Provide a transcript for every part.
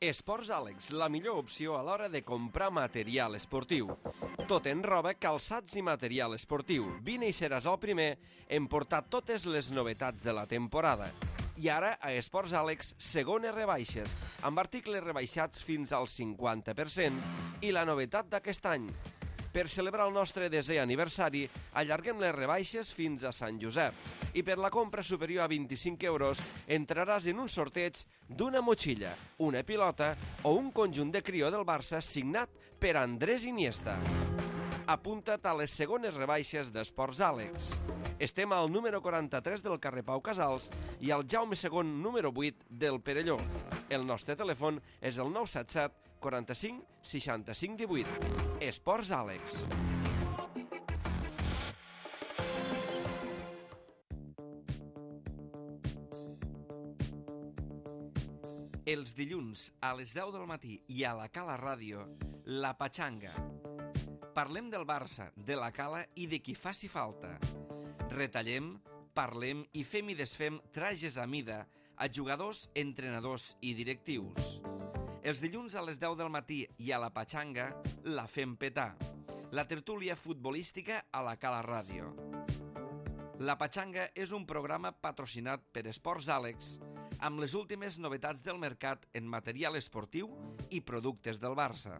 Esports Àlex, la millor opció a l'hora de comprar material esportiu. Tot en roba, calçats i material esportiu. Vine i seràs el primer en portar totes les novetats de la temporada. I ara, a Esports Àlex, segones rebaixes, amb articles rebaixats fins al 50% i la novetat d'aquest any. Per celebrar el nostre desè aniversari, allarguem les rebaixes fins a Sant Josep. I per la compra superior a 25 euros entraràs en un sorteig d'una motxilla, una pilota o un conjunt de crió del Barça signat per Andrés Iniesta. Apunta't a les segones rebaixes d'Esports Àlex. Estem al número 43 del carrer Pau Casals i al Jaume II número 8 del Perelló. El nostre telèfon és el 977 45 65 18. Esports Àlex. Els dilluns a les 10 del matí i a la Cala Ràdio, La Patxanga. Parlem del Barça, de la Cala i de qui faci falta. Retallem, parlem i fem i desfem trajes a mida a jugadors, entrenadors i directius. Els dilluns a les 10 del matí i a la Patxanga la fem petar. La tertúlia futbolística a la Cala Ràdio. La Patxanga és un programa patrocinat per Esports Àlex amb les últimes novetats del mercat en material esportiu i productes del Barça.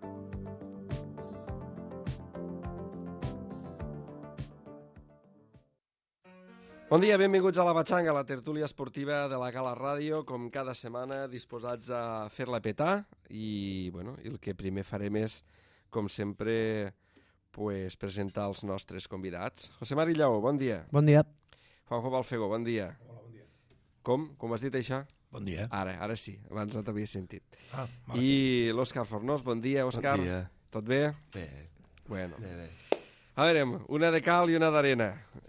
Bon dia, benvinguts a la Patxanga, la tertúlia esportiva de la Cala Ràdio, com cada setmana disposats a fer-la petar i el que primer farem és, com sempre, presentar els nostres convidats. José Mari Lleó, bon dia. Bon dia. Juanjo Balfego, bon dia. Hola, bon dia. Com has dit això? Bon dia. Ara sí, abans no t'havia sentit. Vale. I l'Òscar Fornós, bon dia, Òscar. Bon dia. Tot bé? Bé. Bueno. Bé. A veure, una de cal i una d'arena.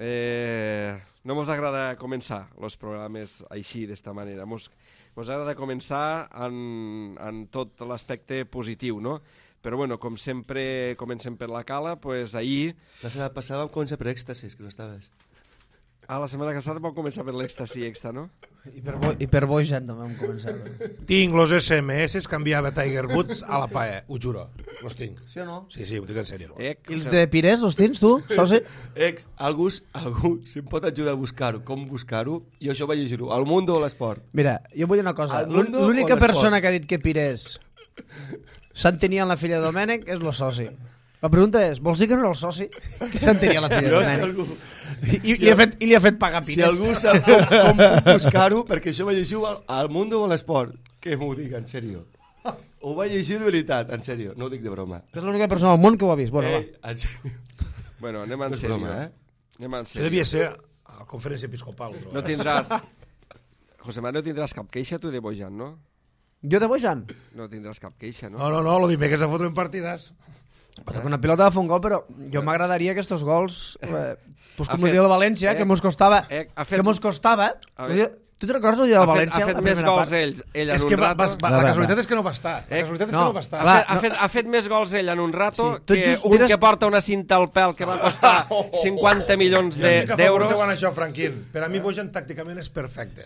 No mos agrada començar els programes així, d'esta manera. Mos agrada començar en tot l'aspecte positiu, no? Però, com sempre comencem per la Cala, ahir... La setmana passada vam començar per èxtasis, que no estaves. La setmana passada vam començar per l'èxtasi extra, no? I per Bojan també vam començar. Tinc los SMS que enviava Tiger Woods a la PAE, ho juro. Los tinc. Sí o no? Sí, ho dic en sèrio. I els de Pires, els tens tu, soci? Algú si em pot ajudar a buscar-ho, com buscar-ho, i això vaig llegir-ho. Al Mundo o l'Esport? Mira, jo vull dir una cosa. Al Mundo L'única o l'Esport? persona que ha dit que Pires se'n tenia la filla de Domènec és el soci. La pregunta és, vols dir que no era el soci que se'n tenia la filla de Domènec? I li ha fet pagar Pires. Si algú sap com buscar-ho, perquè això vaig llegir al Mundo o l'Esport, que m'ho dic, en sèrio. Ho vaig llegir de veritat, en sèrio, no ho dic de broma. És l'única persona al món que ho ha vist. Bueno, va. En sèrio. Anem en No és sèrio. broma, Anem en Això sèrio. devia ser a la conferència episcopal. No tindràs... José Mario, no tindràs cap queixa, tu, de Bojan, no? Jo de Bojan? No tindràs cap queixa, no? No, lo dimecres a fotre en partides. Perquè una pilota va fer un gol, però jo m'agradaria que estos gols, pues com Ha el dia fet- de València, que mos costava, ha fet- que mos costava. A veure. Tu te'n recordes el dia de València? Ha fet la més primera gols part? ell És en que un rato. la casualitat és que no va estar. La casualitat és que no va estar. Clar, Ha fet més gols ell en un rato Sí. Tot que just un diràs- que porta una cinta al pèl que va costar 50 milions Jo estic a favor d'euros. de això, Franquín. Per a mi Bojan tàcticament és perfecte.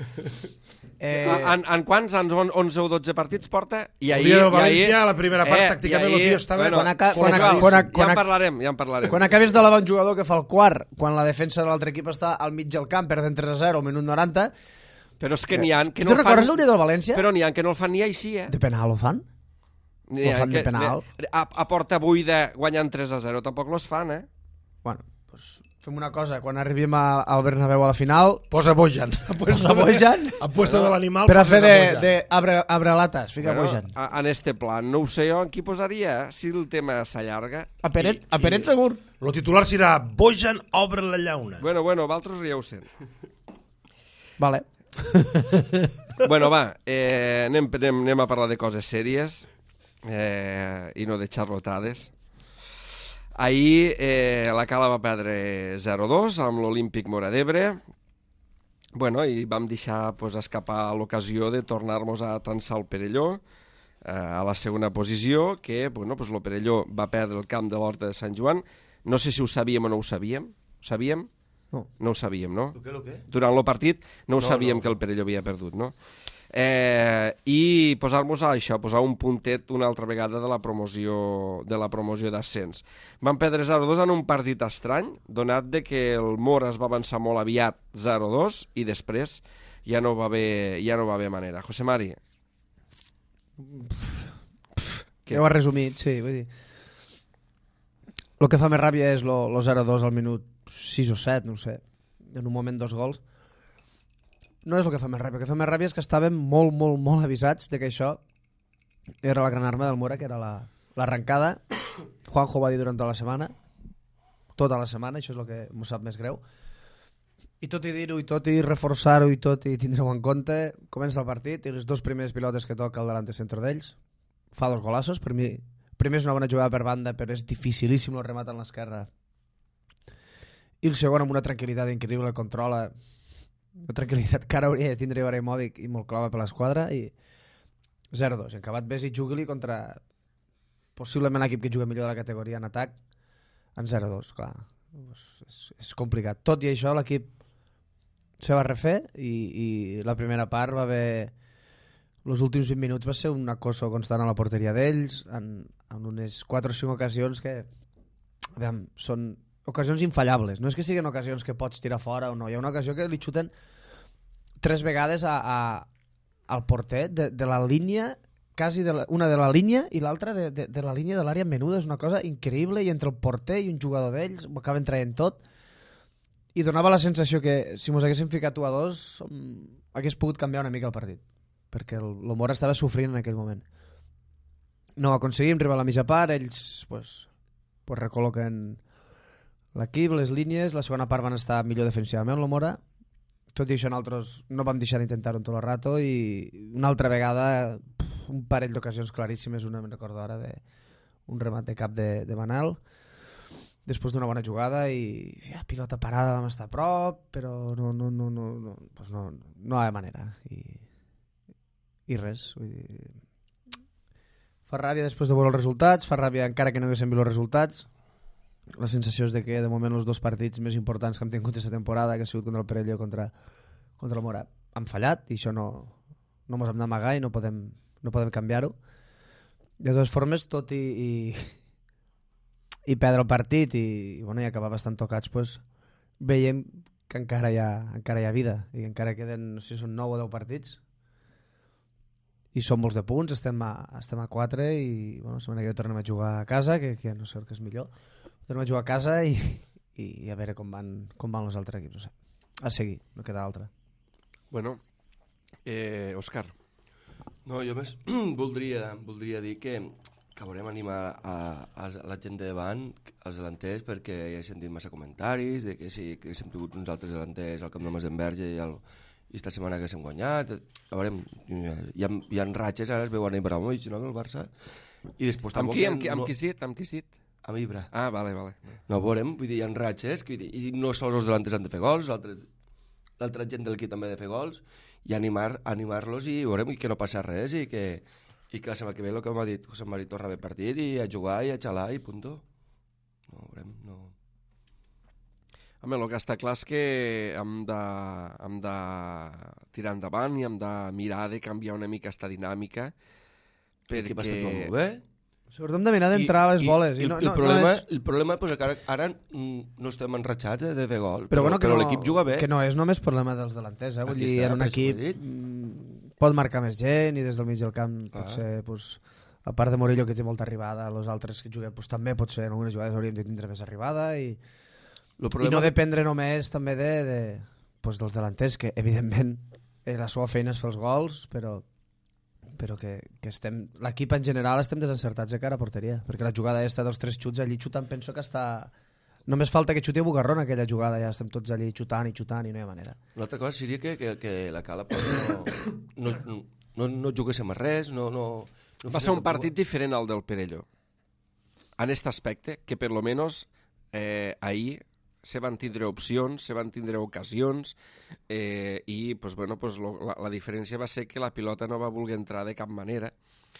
En quants? En 11 o 12 partits porta? I El dia de València, la primera part, tàcticament, el tio estava... Quan Ja en parlarem. Quan acabes de lavar un jugador que fa el quart, quan la defensa de l'altre equip està al mig del camp, perdent 3-0 al minut 90... Però és que n'hi ha que Tu no el fan... recordes el dia del València? Però n'hi ha que no el fan ni així, De penal ho fan? N'hi ha ho fan de penal? A porta buida guanyant 3-0 tampoc los fan, Bueno, pues fem una cosa, quan arribem al Bernabéu a la final, Posa Bojan. posa Bojan A puesto de l'animal... per a fer poses de abre latas, fica Bojan. En este plan, no ho sé jo en qui posaria, si el tema s'allarga. A Peret segur. El titular serà Bojan obre la llauna. Bueno, vosaltres rieu sent. Vale. Va, anem a parlar de coses sèries i no de xarlotades. Ahir la Cala va perdre 0-2 amb l'Olímpic Móra d'Ebre. I vam deixar escapar l'ocasió de tornar-nos a tensar el Perelló a la segona posició, que el Perelló va perdre el camp de l'Horta de Sant Joan. No sé si ho sabíem o no ho sabíem. Ho sabíem? No. No ho sabíem, no? Lo què? Durant el partit no ho sabíem que el Perelló havia perdut, no? I posar-nos a això, posar un puntet una altra vegada de la promoció d'ascens. Van perdre 0-2 en un partit estrany, donat de que el Mora es va avançar molt aviat 0-2 i després ja no va haver manera. José Mari. Ja ho has resumit, sí, vull dir. El que fa més ràbia és el 0-2 al minut 6 o 7, no ho sé, en un moment 2 gols. No és el que fa més ràbia, el que fa més ràbia és que estàvem molt avisats de que això era la gran arma del Mora, que era l'arrencada. Juanjo va dir durant tota la setmana, això és el que m'ho sap més greu. I tot i dir-ho, i tot i reforçar-ho, i tot i tindre-ho en compte, comença el partit i les 2 primeres pilotes que toca el delante centre d'ells fa 2 golaços. Per mi, primer és una bona jugada per banda, però és dificilíssim el remat en l'esquerra. I el segon amb una tranquil·litat increïble, controla una tranquil·litat que ara hauria de tindre Ibrahimovic i molt clau per l'esquadra, i 0-2. En acabat ves i jugui-li contra possiblement l'equip que juga millor de la categoria en atac en 0-2, clar. És complicat. Tot i això l'equip se va refer i la primera part va haver... Els últims 20 minuts va ser un acoso constant a la porteria d'ells, en unes 4 o 5 ocasions que són ocasions infallables. No és que siguin ocasions que pots tirar fora o no. Hi ha una ocasió que li xuten 3 vegades al porter de la línia, quasi una de la línia i l'altra de la línia de l'àrea menuda. És una cosa increïble, i entre el porter i un jugador d'ells ho acaben traient tot. I donava la sensació que si mos haguéssim ficat 1-2 hagués pogut canviar una mica el partit, perquè el Mora estava sofrint en aquell moment. No ho aconseguim, arriba a la mitja part, ells pues recol·loquen l'equip, les línies, la segona part van estar millor defensivament el Mora, tot i això nosaltres no vam deixar d'intentar-ho tot el rato, i una altra vegada un parell d'ocasions claríssimes, una me'n recordo ara un remat de cap de Manel després d'una bona jugada, i pilota parada, vam estar a prop, però no hi ha manera, i res, vull dir, fa ràbia després de veure els resultats, fa ràbia encara que no haguéssim vist els resultats. La sensació és de que de moment els 2 partits més importants que hem tingut aquesta temporada, que ha sigut contra el Perelló i contra el Mora, han fallat, i això no mos hem d'amagar i no podem canviar-ho. De totes formes, tot i perdre el partit i acabar bastant tocats, pues, veiem que encara hi ha vida, i encara queden, no sé si són 9 o 10 partits, i són molts de punts, estem a 4, i la setmana que tornem a jugar a casa, que no sé el que és millor, tornem a jugar a casa i a veure com van els altres equips, no sé. A seguir, no queda altra. Bueno, Òscar. No, jo més voldria dir que volem animar a la gent de davant, als delanters, perquè ja he sentit massa comentaris de que sí, que hem tingut uns altres delanters al Camp de Masenverge i esta setmana que s'hem guanyat. A veure, hi ha ratxes, ara es veu a Ibrahimovic, no, el Barça, i després tampoc... Amb qui sit? Amb Ibra. Ah, vale. No, veurem, vull dir, hi ha ratxes, i no sols els delanters han de fer gols, l'altra gent de l'equip també ha de fer gols, i animar-los, i veurem que no passa res, i que la setmana que ve, el que m'ha dit José Mari, torna a haver partit, i a jugar, i a xalar, i punto. No, veurem, no... Home, el que està clar és que hem de tirar endavant i hem de mirar de canviar una mica aquesta dinàmica, perquè... L'equip està tot molt bé. Sobretot hem de mirar d'entrar a les boles. El problema és que ara no estem enratxats de fer gol, però l'equip juga bé. Que no és només problema dels delanters, vull dir, en un equip pot marcar més gent, i des del mig del camp potser, a part de Morillo, que té molta arribada, els altres que juguem també potser en algunes jugades hauríem de tindre més arribada, i no dependre només també dels delanters, que evidentment la seva feina és fer els gols, però que l'equip en general estem desencertats de cara a porteria, perquè la jugada aquesta dels 3 xuts allí xutant, penso que està... Només falta que xuti a Bugarrón aquella jugada, ja estem tots allí xutant i no hi ha manera. Una altra cosa seria que la Cala no juguéssim a res, no... Va ser un partit diferent al del Perelló, en aquest aspecte, que per lo menos ahir se van tindre opcions, se van tindre ocasions, i la diferència va ser que la pilota no va voler entrar de cap manera,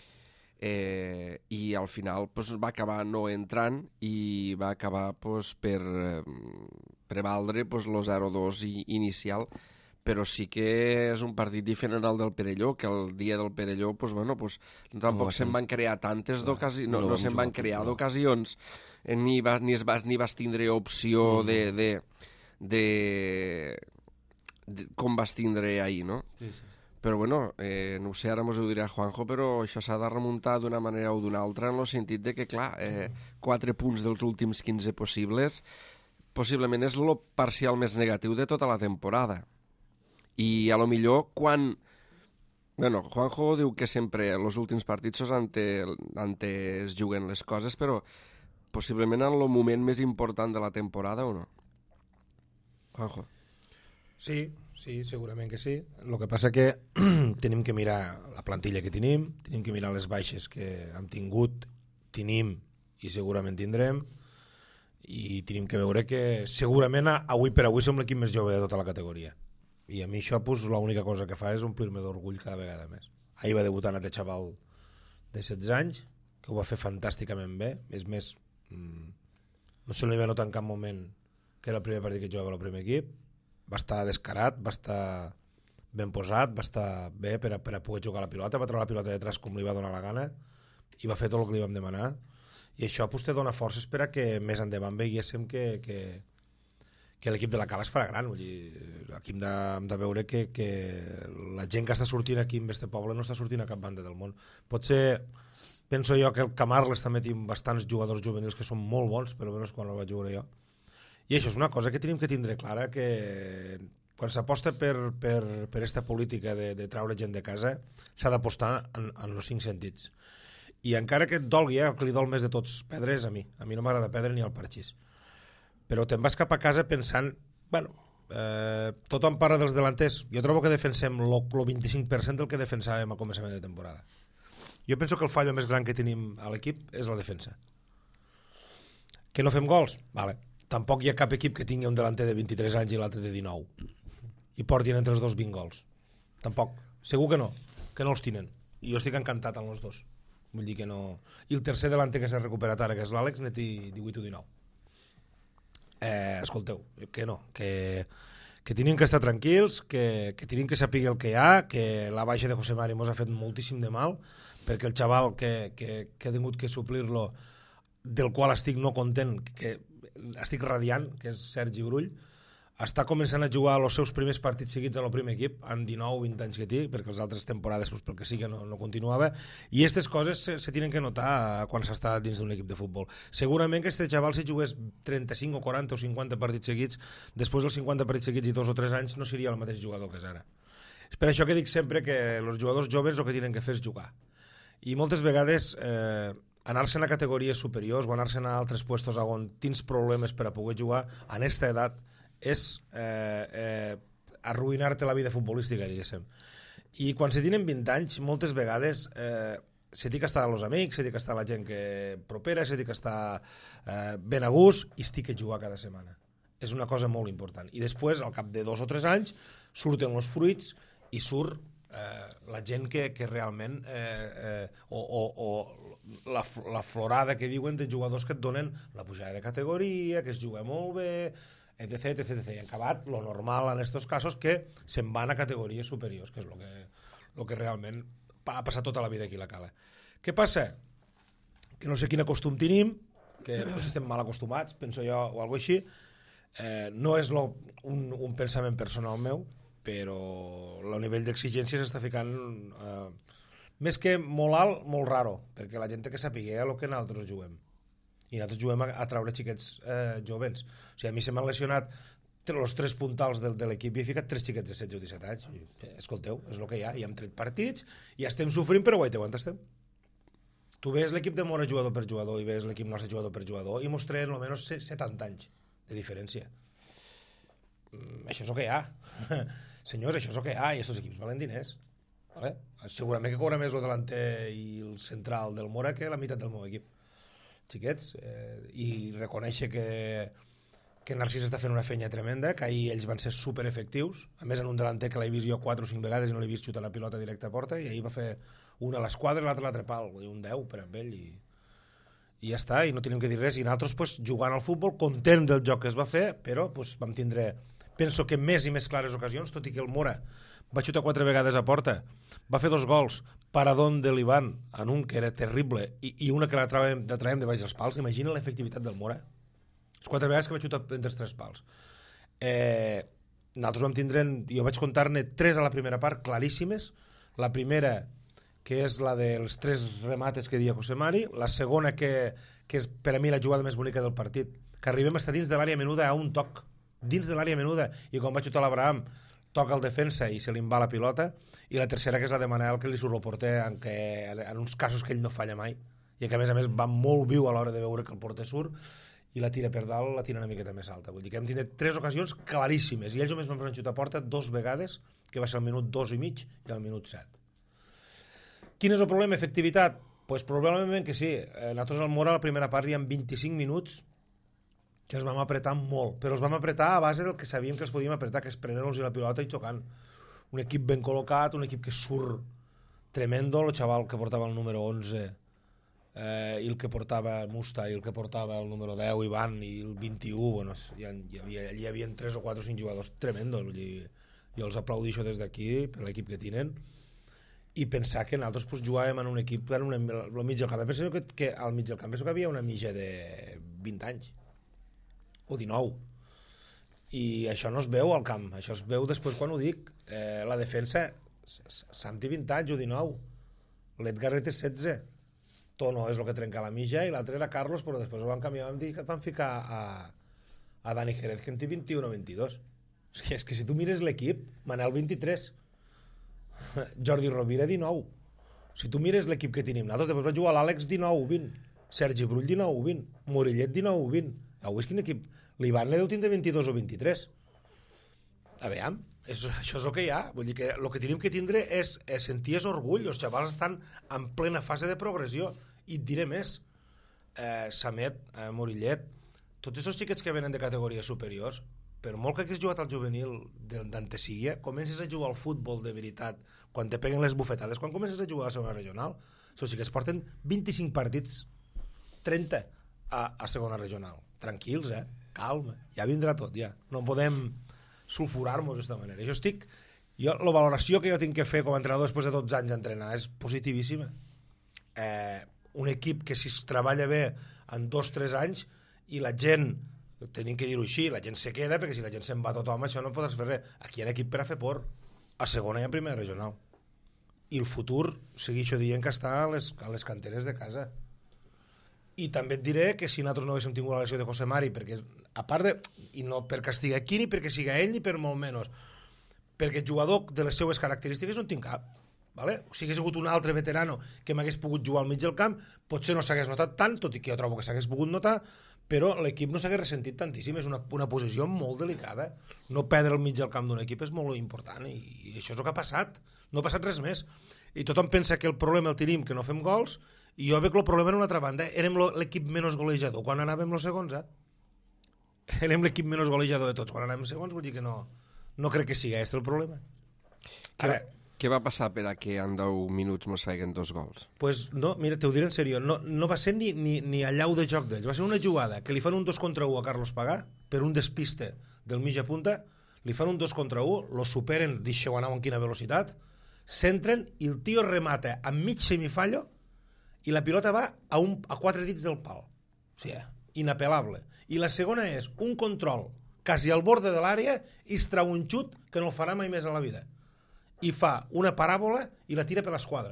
i al final va acabar no entrant i va acabar per prevaldre el 0-2 inicial, però sí que és un partit diferent al del Perelló, que el dia del Perelló tampoc se'n van crear tantes d'ocasions, no se'n van crear d'ocasions, ni vas tindre opció de com vas tindre ahir, no? Sí. Però bueno, no ho sé, ara mos ho dirà Juanjo, però això s'ha de remuntar d'una manera o d'una altra, en el sentit de que, clar, 4 punts dels últims 15 possibles possiblement és el parcial més negatiu de tota la temporada. I a lo millor quan... Bueno, Juanjo diu que sempre els últims partits és ante es juguen les coses, però possiblement en el moment més important de la temporada o no? Juanjo. Sí, segurament que sí. El que passa que tenim que mirar la plantilla que tenim que mirar les baixes que hem tingut, tenim i segurament tindrem, i tenim que veure que segurament avui per avui som l'equip més jove de tota la categoria. I a mi això, pues, l'única cosa que fa és omplir-me d'orgull cada vegada més. Ahir va debutar un altre xaval de 16 anys, que ho va fer fantàsticament bé. És més, no se li va notar en cap moment que era el primer partit que jugava al primer equip. Va estar descarat, va estar ben posat, va estar bé per a poder jugar a la pilota, va treure la pilota de detrás com li va donar la gana i va fer tot el que li vam demanar. I això, pues, te dona forces per a que més endavant veiéssim que l'equip de la Cala es farà gran. Vull dir, aquí hem de veure que la gent que està sortint aquí en este poble no està sortint a cap banda del món. Potser penso jo que el Camarles també té bastants jugadors juvenils que són molt bons, però almenys quan el vaig jugar jo. I això és una cosa que tenim que tindre clara, que quan s'aposta per aquesta política de treure gent de casa s'ha d'apostar en els 5 sentits. I encara que et dolgui, el que li dol més de tots perdre és a mi. A mi no m'agrada perdre ni al parxís. Però te'n vas cap a casa pensant, bueno, tothom parla dels delanters, jo trobo que defensem el 25% del que defensàvem al començament de temporada. Jo penso que el fallo més gran que tenim a l'equip és la defensa. Que no fem gols? Vale. Tampoc hi ha cap equip que tingui un delanter de 23 anys i l'altre de 19 i portin entre els dos 20 gols. Tampoc. Segur que no els tenen. I jo estic encantat amb els dos. Vull dir que no... I el tercer delanter que s'ha recuperat ara, que és l'Àlex, n'hi 18 o 19. Escolteu, que no, que tenim que estar tranquils, que tenim que saber el que hi ha, que la baixa de José Mari mos ha fet moltíssim de mal, perquè el xaval que ha tingut que suplir-lo, del qual estic no content, que estic radiant, que és Sergi Brull, està començant a jugar els seus primers partits seguits en el primer equip, en 19 o 20 anys que té, perquè les altres temporades, pel que sigui, no continuava, i aquestes coses se tenen que notar quan s'està dins d'un equip de futbol. Segurament que aquest xaval, si jugués 35 o 40 o 50 partits seguits, després dels 50 partits seguits i 2 o 3 anys, no seria el mateix jugador que és ara. És per això que dic sempre que els jugadors joves el que tenen que fer és jugar. I moltes vegades anar-se'n a categories superiors o anar-se'n a altres puestos on tens problemes per a poder jugar en aquesta edat és arruïnar-te la vida futbolística, diguéssim. I quan se tenen 20 anys, moltes vegades se té que estar amb els amics, se té que estar la gent que propera, se té que estar ben a gust i es té que jugar cada setmana. És una cosa molt important. I després, al cap de 2 o 3 anys, surten els fruits i surt la gent que realment o la florada que diuen de jugadors que et donen la pujada de categoria, que es juga molt bé, etc. I han acabat lo normal en aquests casos, que se'n van a categories superiors, que és el que realment ha passat tota la vida aquí a la Cala. Què passa? Que no sé quin costum tenim, que potser estem mal acostumats, penso jo, o alguna cosa així. No és un pensament personal meu, però el nivell d'exigència s'està ficant més que molt alt, molt raro, perquè la gent té que saber el que nosaltres juguem. I nosaltres juguem a treure xiquets jovens. O sigui, a mi se m'han lesionat els 3 puntals de l'equip i he ficat 3 xiquets de 16 o 17 anys. Escolteu, és el que hi ha. I hem tret partits i estem sofrint, però guaiteu, on estem? Tu veus l'equip de Mora jugador per jugador i veus l'equip nostre jugador per jugador i mos treien almenys 70 anys de diferència. Això és el que hi ha. Senyors, això és el que hi ha i aquests equips valen diners. Vale? Segurament que cobra més el delanter i el central del Mora que la meitat del meu equip. Xiquets, i reconèixer que Narcís està fent una feina tremenda, que ahir ells van ser superefectius, a més en un delanter que l'he vist jo 4 o 5 vegades i no l'he vist xutar la pilota directa a porta, i ahir va fer una a l'esquadra i l'altra a l'altre pal, un 10 per amb ell, i ja està, i no tenim que dir res, i nosaltres pues, jugant al futbol, content del joc que es va fer, però pues, vam tindre, penso que més i més clares ocasions, tot i que el Mora va xutar 4 vegades a porta, va fer 2 gols, paradón de l'Ivan, en un que era terrible, i una que la traiem de baix dels pals. Imagina l'efectivitat del Mora. Les 4 vegades que va xutar entre els 3 pals. Nosaltres vam tindre, jo vaig comptar-ne 3 a la primera part, claríssimes. La primera, que és la dels 3 remates que deia José Mari, la segona, que és per a mi la jugada més bonica del partit, que arribem a estar dins de l'àrea menuda a un toc, dins de l'àrea menuda, i quan va xutar l'Abraham toca el defensa i se li va la pilota, i la tercera, que és la de Manel, que li surt el porter en uns casos que ell no falla mai, i que a més va molt viu a l'hora de veure que el porter surt, i la tira per dalt, la tira una miqueta més alta. Vull dir que hem tingut 3 ocasions claríssimes, i ells només van xutar a porta 2 vegades, que va ser al minut 2 i mig i al minut 7. Quin és el problema? Efectivitat? Pues probablement que sí. Nosaltres al Mora, a la primera part, hi ha 25 minuts que els vam apretar molt, però els vam apretar a base del que sabíem que els podíem apretar, que és prenent-los la pilota i xocant. Un equip ben col·locat, un equip que surt tremendo, el xaval que portava el número 11 i el que portava Musta i el que portava el número 10, Ivan, i el 21, bueno, hi havia 3 o 4 o 5 jugadors tremendos, jo els aplaudixo des d'aquí per l'equip que tenen, i pensar que nosaltres pues, jugàvem en un equip al mig del camp. Penso que al mig del camp penso que havia una mitja de 20 anys o 19, i això no es veu al camp, això es veu després quan ho dic. La defensa, Santi 20 anys o 19, l'Edgar té 16, Tono és el que trenca la mitja i l'altre era Carlos, però després ho van canviar, vam dir que van ficar a Dani Jerez, que en té 21 o 22. És que si tu mires l'equip, Manel 23, Jordi Rovira 19, si tu mires l'equip que tenim nosaltres, després va jugar l'Àlex 19-20, Sergi Brull 19-20, Morillet 19-20. Avui és quin equip? L'Ivan deu tindre 22 o 23. A veure, això és el que hi ha. Vull dir que el que tenim que tindre és sentir orgull. Els xavals estan en plena fase de progressió. I et diré més. Samet, Morillet, tots aquests xiquets que venen de categories superiors, per molt que hagués jugat al juvenil d'Antesilla, comences a jugar al futbol de veritat quan te peguen les bufetades, quan comences a jugar a la segona regional, els xiquets porten 25 partits, 30 a segona regional. Tranquils, calma, ja vindrà tot, ja. No podem sulfurar-nos d'aquesta manera. La valoració que jo tinc que fer com a entrenador després de 12 anys d'entrenar és positivíssima. Un equip que si es treballa bé en 2-3 anys i la gent, tenim que dir-ho així, la gent se queda, perquè si la gent se'n va tothom, això no podràs fer res. Aquí hi ha equip per a fer por, a segona i a primera regional. I el futur, segueixo dient que està a les canteres de casa. I també et diré que si nosaltres no haguéssim tingut la lesió de José Mari, perquè, a part de, i no perquè estigui aquí, ni perquè siga ell, ni per molt menys, perquè jugador de les seues característiques no en tinc cap. Vale? O si hagués hagut un altre veterano que m'hagués pogut jugar al mig del camp, potser no s'hagués notat tant, tot i que jo trobo que s'hagués pogut notar, però l'equip no s'hagués ressentit tantíssim. És una posició molt delicada. No perdre el mig del camp d'un equip és molt important, i això és el que ha passat. No ha passat res més. I tothom pensa que el problema el tenim, que no fem gols, i jo veig que el problema era una altra banda. Érem l'equip menys golejador quan anàvem els segons, Érem l'equip menys golejador de tots quan anàvem segons, vull dir que no crec que sigui aquest el problema. Ara, què va passar per a que en 10 minuts mos feien 2 gols? Pues no, mira, t'ho diré en sèrio, no va ser ni al llau de joc d'ells, va ser una jugada que li fan un 2 contra 1 a Carlos Pagà per un despiste del mitja punta, li fan un 2 contra 1, lo superen, deixeu anar amb quina velocitat, s'entren i el tio remata amb mig semifallo i la pilota va a 4 dits del pal. O sigui, inapel·lable. I la segona és un control quasi al borde de l'àrea i es trau un xut que no el farà mai més a la vida. I fa una paràbola i la tira per l'esquadra.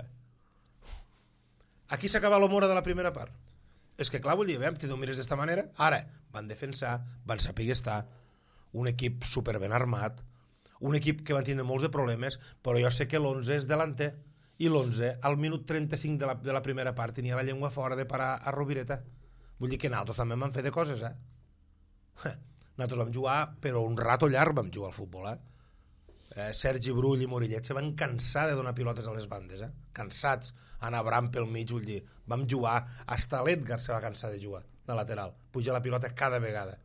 Aquí s'acaba l'humora de la primera part. És que clar, vull dir, si tu mires d'esta manera, ara van defensar, van saber estar, un equip super ben armat, un equip que van tindre molts de problemes, però jo sé que l'11 és delanter, i l'11 al minut 35 de la primera part tenia la llengua fora de parar a Rovireta. Vull dir que nosaltres també vam fer de coses, Nosaltres vam jugar, però un rato llarg vam jugar al futbol, Sergi Brull i Morillet se van cansar de donar pilotes a les bandes, cansats, anar bram pel mig, vull dir, vam jugar, hasta l'Edgar se va cansar de jugar de lateral, pujar la pilota cada vegada.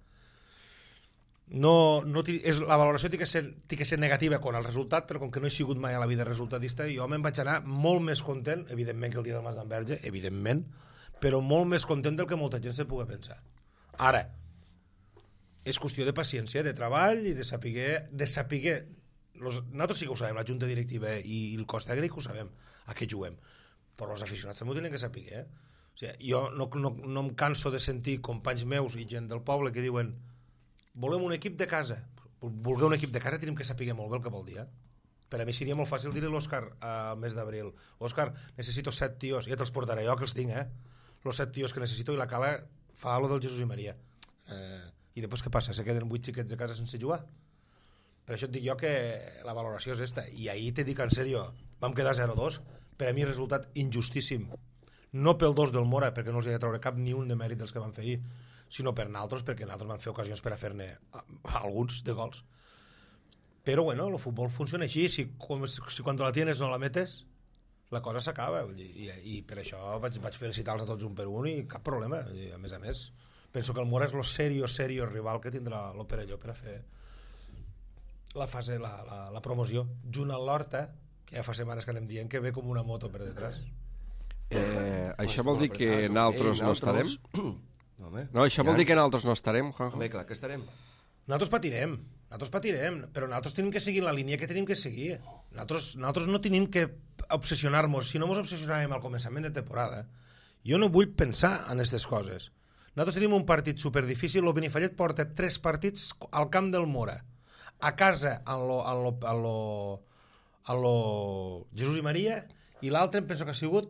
La valoració té que ser negativa quan el resultat, però com que no he sigut mai a la vida resultatista, jo me'n vaig anar molt més content, evidentment que el dia del Mas d'Enverge, evidentment, però molt més content del que molta gent se pugui pensar. Ara, és qüestió de paciència, de treball i de saber... Nosaltres sí que ho sabem, la junta directiva i el cos tècnic ho sabem, a què juguem. Però els aficionats també ho tenen que saber. O sigui, jo no em canso de sentir companys meus i gent del poble que diuen volem un equip de casa. Volguer un equip de casa tenim que saber molt bé el que vol dir. Per a mi seria molt fàcil dir-li a l'Òscar al mes d'abril: Òscar, necessito 7 tios, ja te'ls portaré jo, que els tinc, los 7 tios que necessito, i la Cala fa lo del Jesús i Maria. I després què passa? Se queden 8 xiquets de casa sense jugar? Per això et dic jo que la valoració és esta. I ahir te dic en sèrio, vam quedar 0-2, per a mi resultat injustíssim. No pel 2 del Mora, perquè no els hi ha de treure cap ni un de mèrit dels que van fer ahir, sinó per naltros, perquè naltros van fer ocasions per a fer-ne alguns de gols. Però bueno, el futbol funciona així, si quan la tienes no la metes, la cosa s'acaba. I per això vaig felicitar-los a tots un per un i cap problema. I a més, penso que el Mora és el serio rival que tindrà el Perelló per a fer la fase, la promoció, junt a l'Horta, que ja fa setmanes que anem dient que ve com una moto per detrás. Això vol dir que nosaltres no estarem? No, això vol dir que nosaltres no estarem, Juanjo? Home, clar que estarem. Nosaltres patirem, però nosaltres tenim que seguir la línia que tenim que seguir. Nosaltres no tenim que obsessionar-nos. Si no ens obsessionàvem al començament de temporada, jo no vull pensar en aquestes coses. Nosaltres tenim un partit superdifícil. El Benifallet porta 3 partits al camp del Mora. A casa a lo Jesús i Maria, i l'altre em penso que ha sigut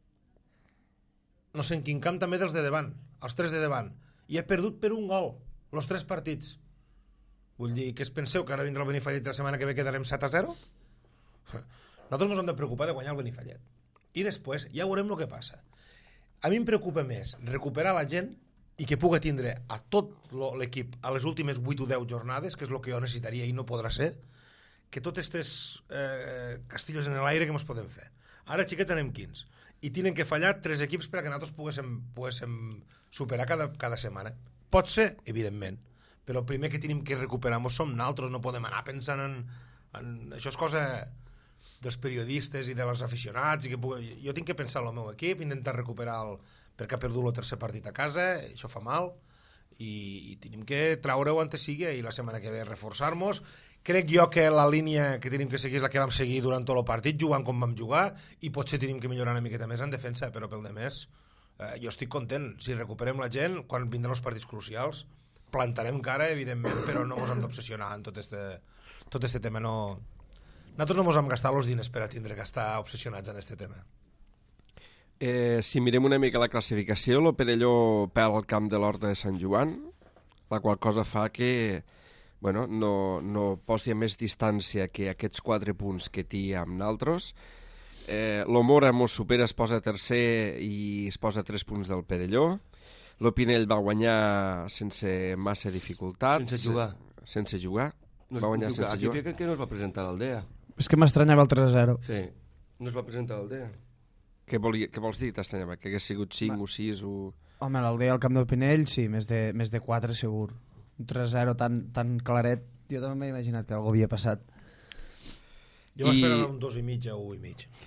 no sé en quin camp també dels de davant, els 3 de davant, i he perdut per un gol els 3 partits. Vull dir, que es penseu que ara vindrà el Benifallet i la setmana que ve quedarem 7-0? Nosaltres ens hem de preocupar de guanyar el Benifallet i després ja veurem el que passa. A mi em preocupa més recuperar la gent i que pugui tindre a tot l'equip a les últimes 8 o 10 jornades, que és el que jo necessitaria i no podrà ser, que tots aquests castillos en l'aire que ens podem fer. Ara, xiquets, anem 15. I tenen que fallar 3 equips perquè nosaltres poguéssim superar cada setmana. Pot ser, evidentment, però el primer que tenim que recuperar som nosaltres, no podem anar pensant en... Això és cosa dels periodistes i dels aficionats. Jo tinc que pensar en el meu equip, intentar recuperar perquè ha perdut el 3è partit a casa, això fa mal, i tenim que treure-ho on sigui i la setmana que ve reforçar-nos. Crec jo que la línia que tenim que seguir és la que vam seguir durant tot el partit, jugant com vam jugar, i potser tenim que millorar una miqueta més en defensa, però pel demés jo estic content. Si recuperem la gent, quan vindran els partits crucials, plantarem cara, evidentment, però no ens hem d'obsessionar en tot este tema. Nosaltres no ens hem gastat els diners per a tindre que estar obsessionats en este tema. Si mirem una mica la classificació, el Perelló perd el camp de l'Horta de Sant Joan, la qual cosa fa que no posi més distància que aquests 4 punts que té amb naltros. Lo Mora mos supera, es posa tercer i es posa 3 punts del Perelló. Lo Pinell va guanyar sense massa dificultats. Sense jugar. Va guanyar sense jugar. Aquí que no es va presentar a l'Aldea. És que m'estranyava el 3-0. Sí, no es va presentar a l'Aldea. Què vols dir, t'estranyava? Que hagués sigut 5 o 6 o... Home, l'Aldea al camp del Pinell, sí, més de 4 segur. Un 3-0 tan claret, jo també m'he imaginat que algú havia passat. Jo m'esperava un 2,5 o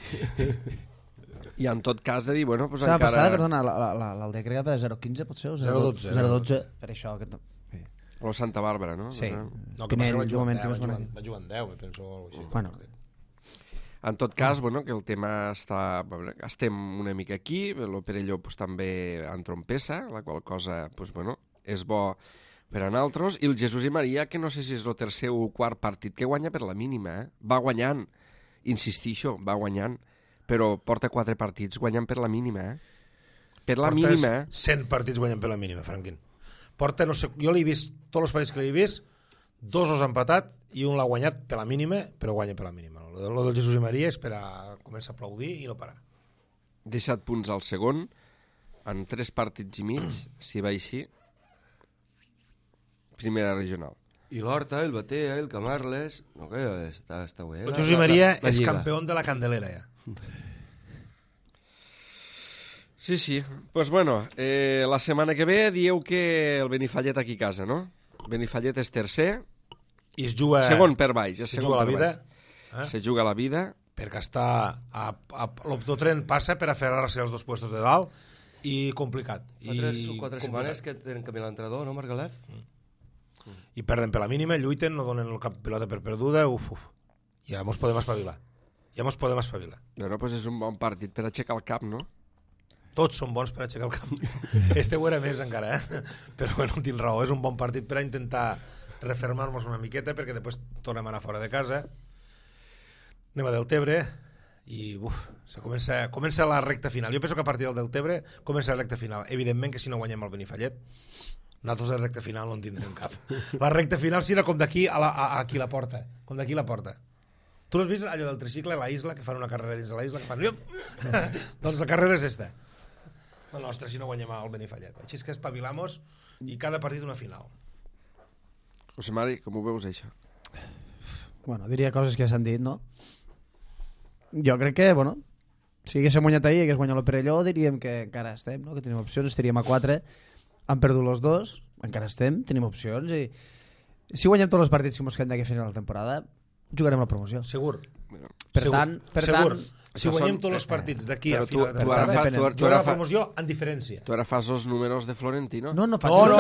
1,5. I en tot cas de dir, bueno, pues s'ha encara... passat, perdona, l'Aldea crec que va de 0,15 potser? 0,12. 0,12, per això... O Santa Bàrbara, no? Sí. No, que Pinell, va jugar en 10, penso. Bueno. En tot cas, que el tema està... Estem una mica aquí, el Perelló també entrompessa, la qual cosa és bo per a nosaltres, i el Jesús i Maria, que no sé si és el 3è o 4è partit que guanya per la mínima, va guanyant, insistixo, va guanyant, però porta 4 partits guanyant per la mínima, Per la mínima. 100 partits guanyant per la mínima, Franquin. Porta, no sé, jo l'he vist, tots els partits que l'he vist, 2 els ha empatat i un l'ha guanyat per la mínima, però guanya per la mínima. Lo del Jesús i Maria és per a començar a aplaudir i no parar. 17 punts al segon, en 3 partits i mig, si va així, primera regional. I l'Horta, el Batea, el Camarles... No, que està bé. El Jesús i Maria és campió de la Candelera, ja. Sí. Pues bueno, la setmana que ve dieu que el Benifallet aquí a casa, no? Benifallet és tercer. I es juga... Segon per baix. Se juga la vida. Se juga la vida. Perquè està... L'optotren passa per aferrar-se als 2 puestos de dalt i complicat. Fa 3 o 4 setmanes que tenen canviat l'entrenador, no, Margalef? I perden per la mínima, lluiten, no donen el cap pilota per perduda, ja mos podem espavilar. Bueno, pues és un bon partit per aixecar el cap, no? Tots són bons per aixecar el cap. Este ho era més encara, però bueno, tinc raó, és un bon partit per a intentar refermar-nos una miqueta, perquè després tornem a anar fora de casa, anem a Deltebre, i comença la recta final. Jo penso que a partir del Deltebre comença la recta final. Evidentment que si no guanyem el Benifallet, nosaltres la recta final no en tindrem cap. La recta final serà com d'aquí a aquí la porta. Com d'aquí la porta. Tu l'has vist allò del tricicle a la isla, que fan una carrera dins de la isla, que fan... Doncs la carrera és esta. La nostra, si no guanyem el Benifallet. Així és que espavilamos i cada partit una final. José Mari, com ho veus, això? Bueno, diria coses que ja s'han dit, no? Jo crec que, bueno, si haguéssim guanyat ahir i hagués guanyat el Perelló, diríem que encara estem, no? Que tenim opcions, estaríem a 4, han perdut els dos, encara estem, tenim opcions, i si guanyem tots els partits que ens queden d'aquí a final de la temporada, jugarem la promoció. Segur. Per tant, si guanyem tots els partits d'aquí a final de temporada, jugarem la promoció en diferència. Tu ara fas els números de Florentino? No,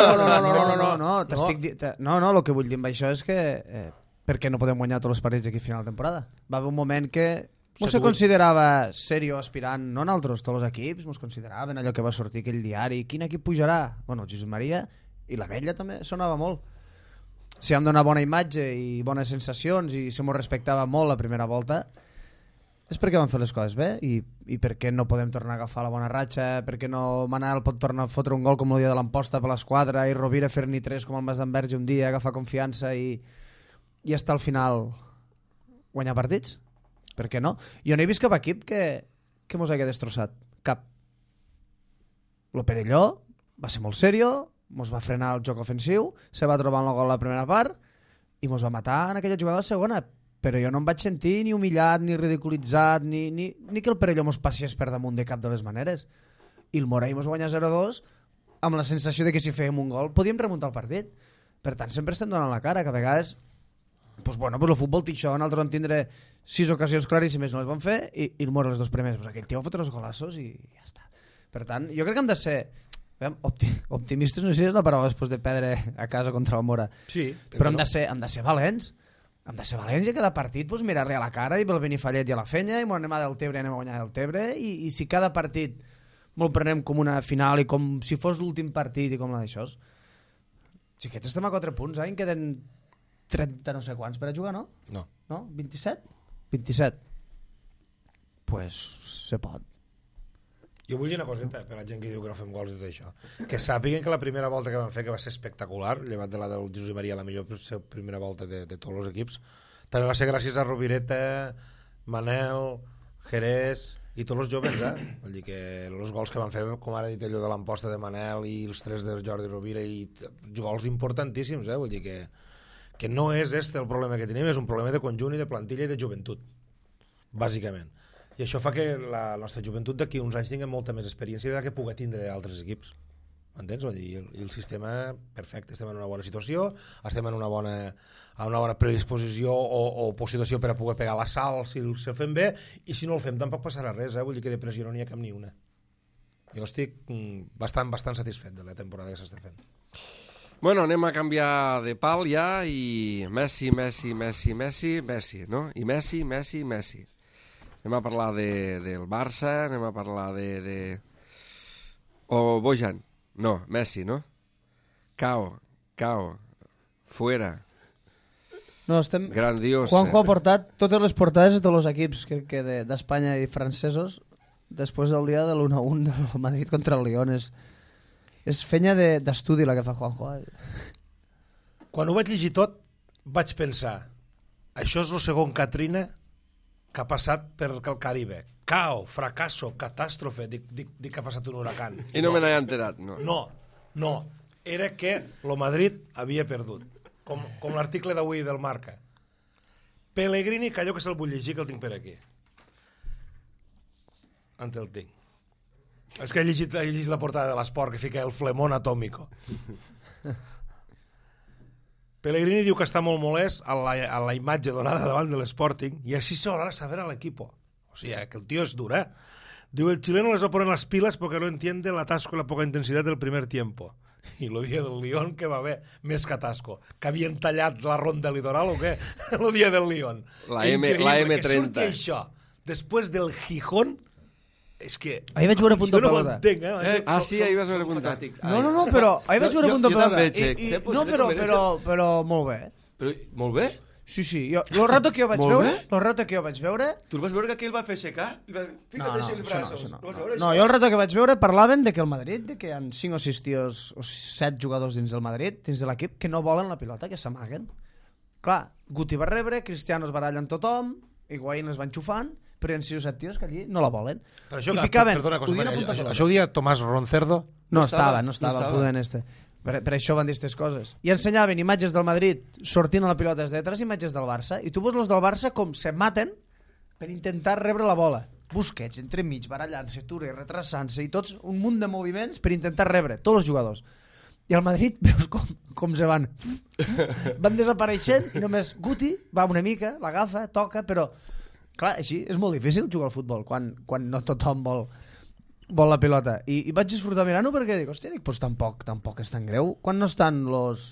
el que vull dir amb això és que per què no podem guanyar tots els partits d'aquí a final de temporada? Va haver un moment que no se considerava serio aspirant, no nosaltres, tots els equips, ens consideraven allò que va sortir aquell diari, quin equip pujarà? Bueno, el Josep Maria i la Vella també sonava molt. Si vam donar bona imatge i bones sensacions i se mos respectava molt la primera volta, és perquè vam fer les coses bé i per què no podem tornar a agafar la bona ratxa, per què no Manel pot tornar a fotre un gol com el dia de l'Amposta per l'esquadra i Rovira fer-n'hi 3 com el Mas d'Enverge un dia, agafar confiança i estar al final guanyar partits? Per què no? Jo no he vist cap equip que mos hagi destrossat. Cap. Lo Perelló va ser molt serio, mos va frenar el joc ofensiu, se va trobar en el gol a la primera part i mos va matar en aquella jugada a la segona. Però jo no em vaig sentir ni humillat, ni ridiculitzat, ni que el Perelló mos passés per damunt de cap de les maneres. I el Morell mos guanya 0-2 amb la sensació de que si fèiem un gol podíem remuntar el partit. Per tant, sempre estem donant la cara, que a vegades el futbol té això, nosaltres vam tindre 6 ocasions claríssimes, no les vam fer, i el Mora les 2 primeres. Aquell tio va fotre els golassos i ja està. Per tant, jo crec que hem de ser optimistes, no sé si és la paraula després de perdre a casa contra el Mora. Sí, però hem de ser valents. Hem de ser valents i a cada partit mirar-li a la cara i pel Benifallet i a la fenya i anem a Deltebre, anem a guanyar Deltebre i si cada partit me'l prenem com una final i com si fos l'últim partit i com la d'això. Si aquests estem a 4 punts, en queden 30 no sé quants per a jugar, no? No. 27? 27. Pues se pot. Jo vull dir una coseta per la gent que diu que no fem gols i tot això. Que sàpiguen que la primera volta que van fer, que va ser espectacular, llevat de la del Josep Maria, la millor primera volta de tots els equips, també va ser gràcies a Rovireta, Manel, Jerez i tots els joves, Vull dir que els gols que van fer, com ara he dit allò de l'Amposta de Manel i els 3 de Jordi Rovira, i gols importantíssims, Vull dir que no és el problema que tenim, és un problema de conjunt i de plantilla i de joventut, bàsicament. I això fa que la nostra joventut d'aquí uns anys tingui molta més experiència de la que pugui tindre altres equips. M'entens? I el sistema, perfecte, estem en una bona situació, estem en una bona predisposició o situació per a poder pegar la sal si el fem bé, i si no el fem tampoc passarà res, Vull dir que de pressió no n'hi ha cap ni una. Jo estic bastant satisfet de la temporada que s'està fent. Bueno, anem a canviar de pal ja i Messi, no? I Messi. Anem a parlar del Barça, anem a parlar de... O Bojan. No, Messi, no? Cao, fuera. No, estem... Grandiós. Juanjo ha portat totes les portades de tots els equips, crec que d'Espanya i francesos, després del dia de l'1-1 del Madrid contra el Lyon. És fenya d'estudi la que fa Juanjo. Quan ho vaig llegir tot, vaig pensar, això és el segon Katrina que ha passat per el Caribe. Cao, fracasso, catàstrofe, dic que ha passat un huracan. I no me n'he enterat, no. No. Era que el Madrid havia perdut. Com l'article d'avui del Marca. Pellegrini, que allò que se'l vull llegir, que el tinc per aquí. Ante el tinc. És que he llegit la portada de l'Esport, que fica el flemón atómico. Pellegrini diu que està molt molest a la imatge donada davant de l'Sporting i així s'haurà de saber a l'equip. O sigui, que el tio és dur, Diu, el chileno les va poner las pilas porque no entiende el atasco y la poca intensidad del primer tiempo. I el dia del Lyon, que va haver més que atasco. Que havien tallat la ronda litoral o què? El dia del Lyon. La M30. Que surti això després del Gijón, és que... Ahir vaig veure Punto Pelota. Jo no ho entenc, Sí, ahir vas veure Punto. No, però ahir vaig veure Punto Pelota. No, però molt bé. Però, molt bé? Sí, el rato que jo vaig veure... Tu vas veure que aquell va fer aixecar? Fica't així els braços. No, jo el rato que vaig veure parlaven de que el Madrid, de que hi ha 5 o 6 tios o 7 jugadors dins del Madrid, dins de l'equip, que no volen la pilota, que s'amaguen. Clar, Guti va rebre, Cristiano es baralla amb tothom, Higuaín es va enxufant, però hi ha 6 o 7 tios que allí no la volen. Però això, perdona, això ho dia Tomàs Roncerdo? No estava, prudent este. Per això van dir aquestes coses. I ensenyaven imatges del Madrid sortint a la pilota des de detrás, imatges del Barça, i tu veus els del Barça com se maten per intentar rebre la bola. Busquets, entremig, barallant-se, Touré, retrasant-se, i tots un munt de moviments per intentar rebre, tots els jugadors. I al Madrid veus com se van desapareixent, i només Guti va una mica, l'agafa, toca, però clar, així és molt difícil jugar al futbol quan no tothom vol la pilota. I vaig disfrutar mirant-ho perquè dic, hòstia, pues tampoc és tan greu. Quan no estan los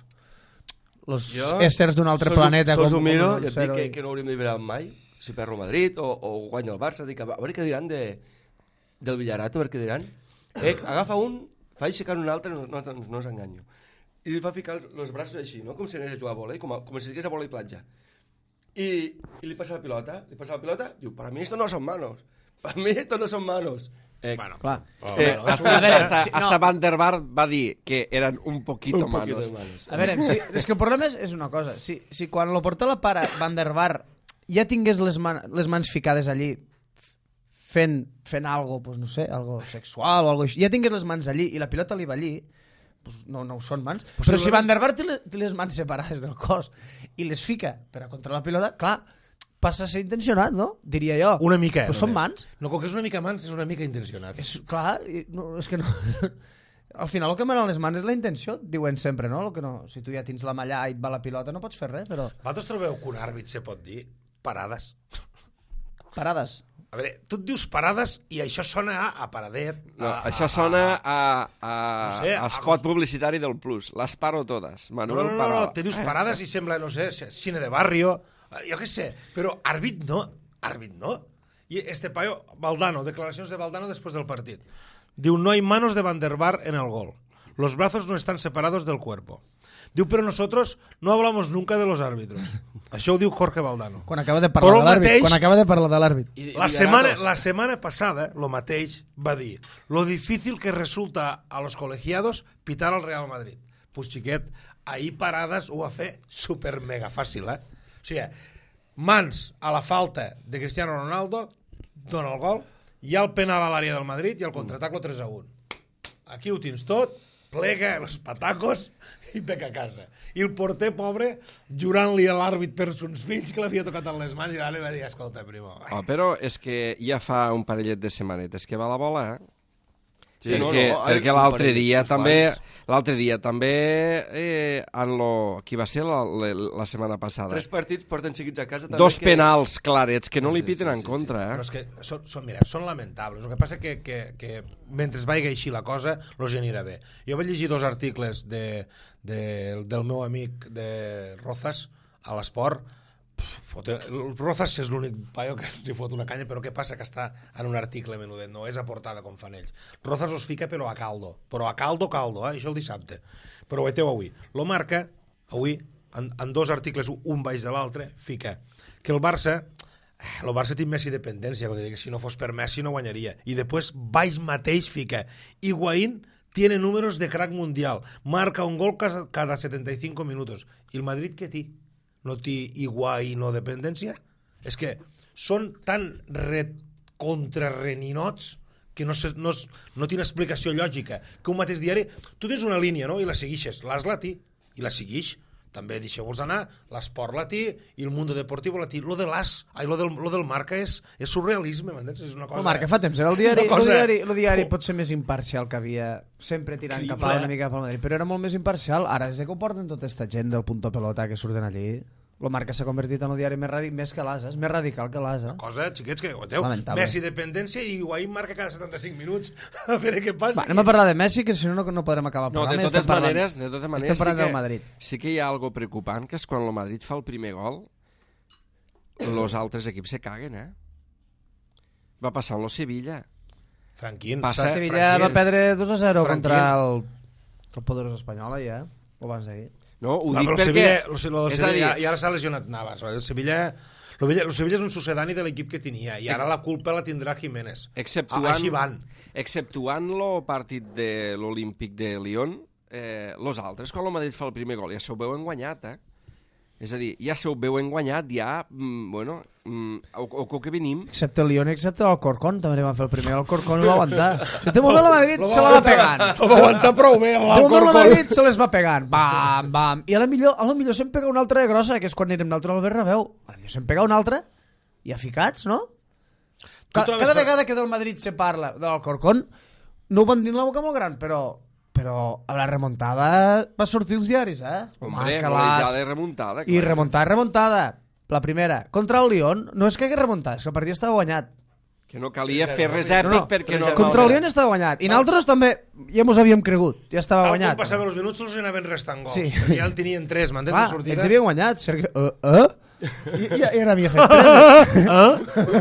éssers d'un altre planeta... Sols ho miro i et dic que no hauríem de mirar mai, si perro el Madrid o guanya el Barça, dic, a veure què diran del Villarato, a veure què diran. Agafa un, fa aixecar un altre, no us enganyo. I li fa ficar els braços així, no? Com si anés a jugar a vòlei, com si estigués a vòlei platja. I li passa la pilota, diu, para mí esto no son manos. Para mí esto no son manos. Bueno, clar. Hasta Van der Vaart va dir que eren un poquito manos. A veure, és que el problema és una cosa. Si quan lo porta la pare Van der Vaart ja tingués les mans ficades allí fent algo, pues no sé, algo sexual o algo així, ja tingués les mans allí i la pilota li va allí, pues no ho són mans. Però si Van der Vaart té les mans separades del cos i les fica per a controlar la pilota, clar, passa a ser intencionat, no? Diria jo. Una mica. Però són mans. No, com que és una mica mans, és una mica intencionat. Clar, és que no... Al final el que manen les mans és la intenció, diuen sempre, no? Si tu ja tens la malla i et va la pilota no pots fer res, però... Vosaltres trobeu que un àrbit se pot dir parades? Parades? A veure, tu et dius parades i això sona a paradet. No, això sona a spot publicitari del Plus. Les paro totes. Manuel No, te dius parades i sembla, no sé, cine de barrio, jo què sé, però àrbit no. I este paio, Valdano, declaracions de Valdano després del partit. Diu, no hay manos de Van der Vaart en el gol. Los brazos no están separados del cuerpo. Diu, pero nosotros no hablamos nunca de los árbitros. Això ho diu Jorge Valdano. Quan acaba de parlar de l'àrbit. La setmana passada, lo mateix va dir, lo difícil que resulta a los colegiados pitar al Real Madrid. Pues xiquet, ahir parades ho va fer super mega fàcil, O sigui, mans a la falta de Cristiano Ronaldo, dona el gol, hi ha el penal a l'àrea del Madrid i el contraatac lo 3-1. Aquí ho tens tot, plega els patacos i peca a casa. I el porter, pobre, jurant-li a l'àrbit per sons fills que l'havia tocat en les mans i ara li va dir, escolta, primo. Però és que ja fa un parellet de setmanetes que va la bola, Sí, perquè l'altre dia també qui va ser la setmana passada 3 partits porten seguits a casa també 2 penals clarets que no li piten en contra Però és que són lamentables. El que passa que mentre vagi així la cosa los anirà bé. Jo vaig llegir 2 articles del meu amic de Rozas a l'Esport. Rozas és l'únic paio que s'hi fot una canya, però què passa que està en un article menudet, no és a portada com fan ells. Rozas us fica però a caldo, això el dissabte, però ho veieu avui. Lo Marca avui en 2 articles un baix de l'altre fica que el Barça té Messi dependència, que si no fos per Messi no guanyaria, i després baix mateix fica Higuaín tiene números de crack mundial, marca un gol cada 75 minutos, i el Madrid què té? No té Higuaín o dependència? És que són tan contrarreninots que no tenen explicació lògica, que un mateix diari, tu tens una línia, no?, i la seguixes, l'As la té, i la seguix, també deixeu-vos anar, l'Esport la té, i el Mundo Deportivo la té, lo de l'As, lo del Marca és surrealisme, m'entens? És una cosa... El Marca fa temps, era el diari pot ser més imparcial que havia, sempre tirant cap a una mica cap al Madrid, però era molt més imparcial, ara des que ho porten tota aquesta gent del Punto Pelota que surten allí... El Marca s'ha convertit en el diari més que l'Asa, és més radical que l'Asa. Cosa, xiquets, que aguanteu. Lamentable. Messi dependència i Higuaín marca cada 75 minuts. A veure què passa. Va, anem a parlar de Messi, que si no podrem acabar el No, programa. de totes maneres estem parlant del Madrid. Sí que hi ha algo preocupant, que és quan el Madrid fa el primer gol, els altres equips se caguen, Va passar amb el Sevilla. Franquín. Passa- Sevilla va perdre 2-0 Franquín. contra el poderós espanyol, ja. Ho abans d'ahir. No, ho No, dic però perquè... el Sevilla i ara s'ha lesionat Navas. El Sevilla és un sucedani de l'equip que tenia i ara la culpa la tindrà Jiménez. Així van. Exceptuant el partit de l'Olímpic de Lyon, los altres, quan el Madrid fa el primer gol, ja s'ho veuen guanyat, És a dir, ja s'ho veuen guanyat, ja, o que venim... Excepte el Lyon, excepte el Corcón, també van fer el primer. El Corcón ho va aguantar. Si té molt bé el Madrid, se la va pegant. Ho va aguantar prou bé, el el Madrid se les va pegant. Bam, bam. I a la millor se'n pega una altra de grossa, que és quan érem nosaltres al Bernabéu. A la millor se'n pega una altra, i a ficats, no? Cada vegada que del Madrid se parla de l'Alcorcón, no ho van dir en la boca molt gran, però a la remuntada va sortir els diaris, Hombre, golejada i remuntada. I remuntada. La primera. Contra el Lyon, no és que hagués remuntat, és que el partit estava guanyat. Que no calia fer res èpic perquè no... Contra el Lyon estava guanyat. I nosaltres també ja mos havíem cregut, ja estava guanyat. Quan passaven els minuts els anaven restant gols. Sí. Ja en tenien 3, m'entens? Clar, ells havien guanyat. I ara havia fet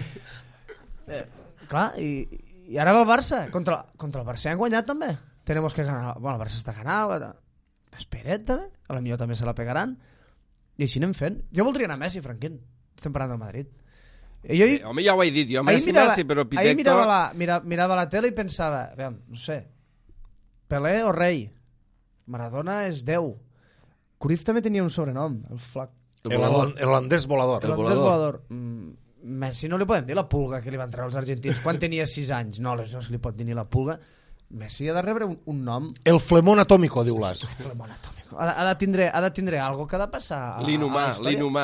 3. Clar, i ara va el Barça. Contra el Barça han guanyat també. Tenemos que ganar. Bueno, el Barça està ganant. Espera't, també. A la millor també se la pegaran. I així anem fent. Jo voldria anar a Messi, Franquín. Estem parlant del Madrid. Home, ja ho he dit. Jo Messi, però Pitekto... Ahir mirava la tele i pensava, no sé, Pelé o Rei. Maradona és Déu. Cruyff també tenia un sobrenom, el flac. El holandès volador. El holandès volador. Messi no li podem dir la pulga que li van treure els argentins quan tenia 6 anys. No se li pot dir ni la pulga. Messi ha de rebre un nom. El flemón atómico, diu l'As. El flemón atómico. Ha de tindre algo que ha de passar a l'inhumà.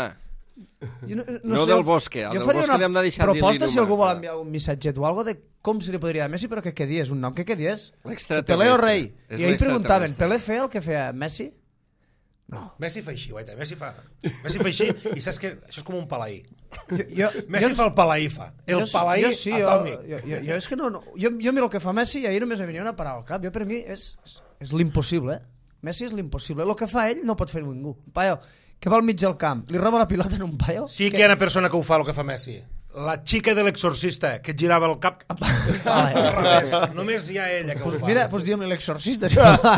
No del Bosque. Al del Bosque li hem de deixar dir l'inhumà. Proposta, si algú vol enviar un missatget o algo de com se li podria dir a Messi, però que quedies, un nom que quedies. Pelé o Rei. I ahir preguntaven, Pelé feia el que feia Messi? No. Messi fa així, guaita. Messi fa així i saps que això és com un palaí. Messi fa el palaí, el palaí atòmic. Jo és que no. Jo miro el que fa Messi i ahir només em venia una paraula al cap. Jo per mi és l'impossible. Messi és l'impossible. El que fa ell no pot fer ningú. Un paio que va al mig del camp, li roba la pilota en un paio. Sí que hi ha una persona que ho fa, el que fa Messi. La xica de l'exorcista, que et girava el cap al revés. Només hi ha ella que ho fa. Mira, doncs diguem l'exorcista.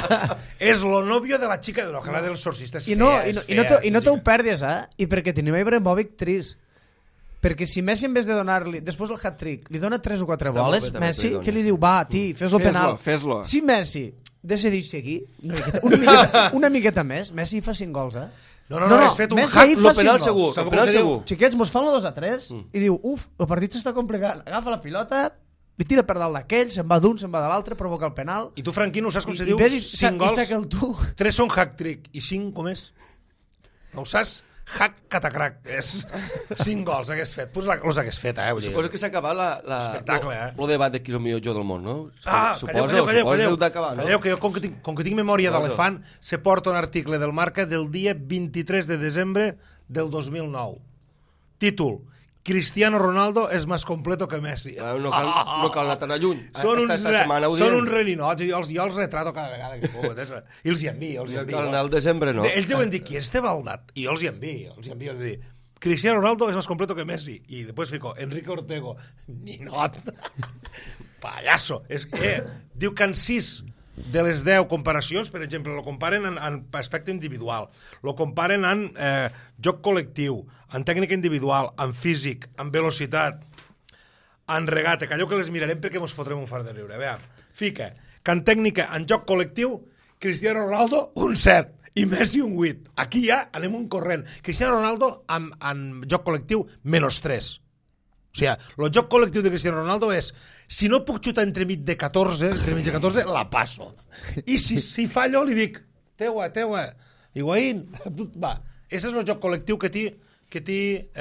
És lo novio de la xica de la de l'exorcista. I no te ho perdis, I perquè tenim Ibrahimovic trist. Perquè si Messi, en vez de donar-li, després el hat-trick, li dona 3 o 4 boles, Messi, que li diu, va, fes-lo penal. Fes-lo. Si Messi decideix seguir una miqueta més, Messi fa 5 gols, No, has fet un hack. Lo penal segur. Xiquets, mos fan el 2-3 i diu, el partit s'està complicant. Agafa la pilota, li tira per dalt d'aquell, se'n va d'un, se'n va de l'altre, provoca el penal. I tu, Franquino, saps com se diu? 5 gols, 3 són hack-trick i 5 com és? No ho saps? Hack catacrac. 5 gols hagués fet. Pues els hagués fet, Suposo que s'ha acabat l'espectacle, el debat de qui és el millor jugador del món, no? Calleu, d'acabar, no? Calleu, que jo, com que tinc memòria d'elefant, se porta un article del Marca del dia 23 de desembre del 2009. Títol: Cristiano Ronaldo és més completo que Messi. No cal anar tan lluny. Són uns reninots, jo els retrato cada vegada que puc. I els hi envio. No cal anar al desembre, no. Ells deuen dir, qui és este baldat? I jo els hi envio. Cristiano Ronaldo és més completo que Messi. I després fico, Enrique Ortego. Ninot. Pallasso. Diu que en 6 de les 10 comparacions, per exemple, lo comparen en aspecte individual, lo comparen en joc col·lectiu, en tècnica individual, en físic, en velocitat, en regate, que allò que les mirarem perquè mos fotrem un fart de riure. A veure, fica que en tècnica, en joc col·lectiu, Cristiano Ronaldo un 7 i Messi un 8. Aquí ja anem un corrent. Cristiano Ronaldo en joc col·lectiu -3. O sigui, el joc col·lectiu de Cristiano Ronaldo és, si no puc xutar entre mig de 14, la passo. I si fallo li dic, teua, Higuaín, va. Ese és el joc col·lectiu que té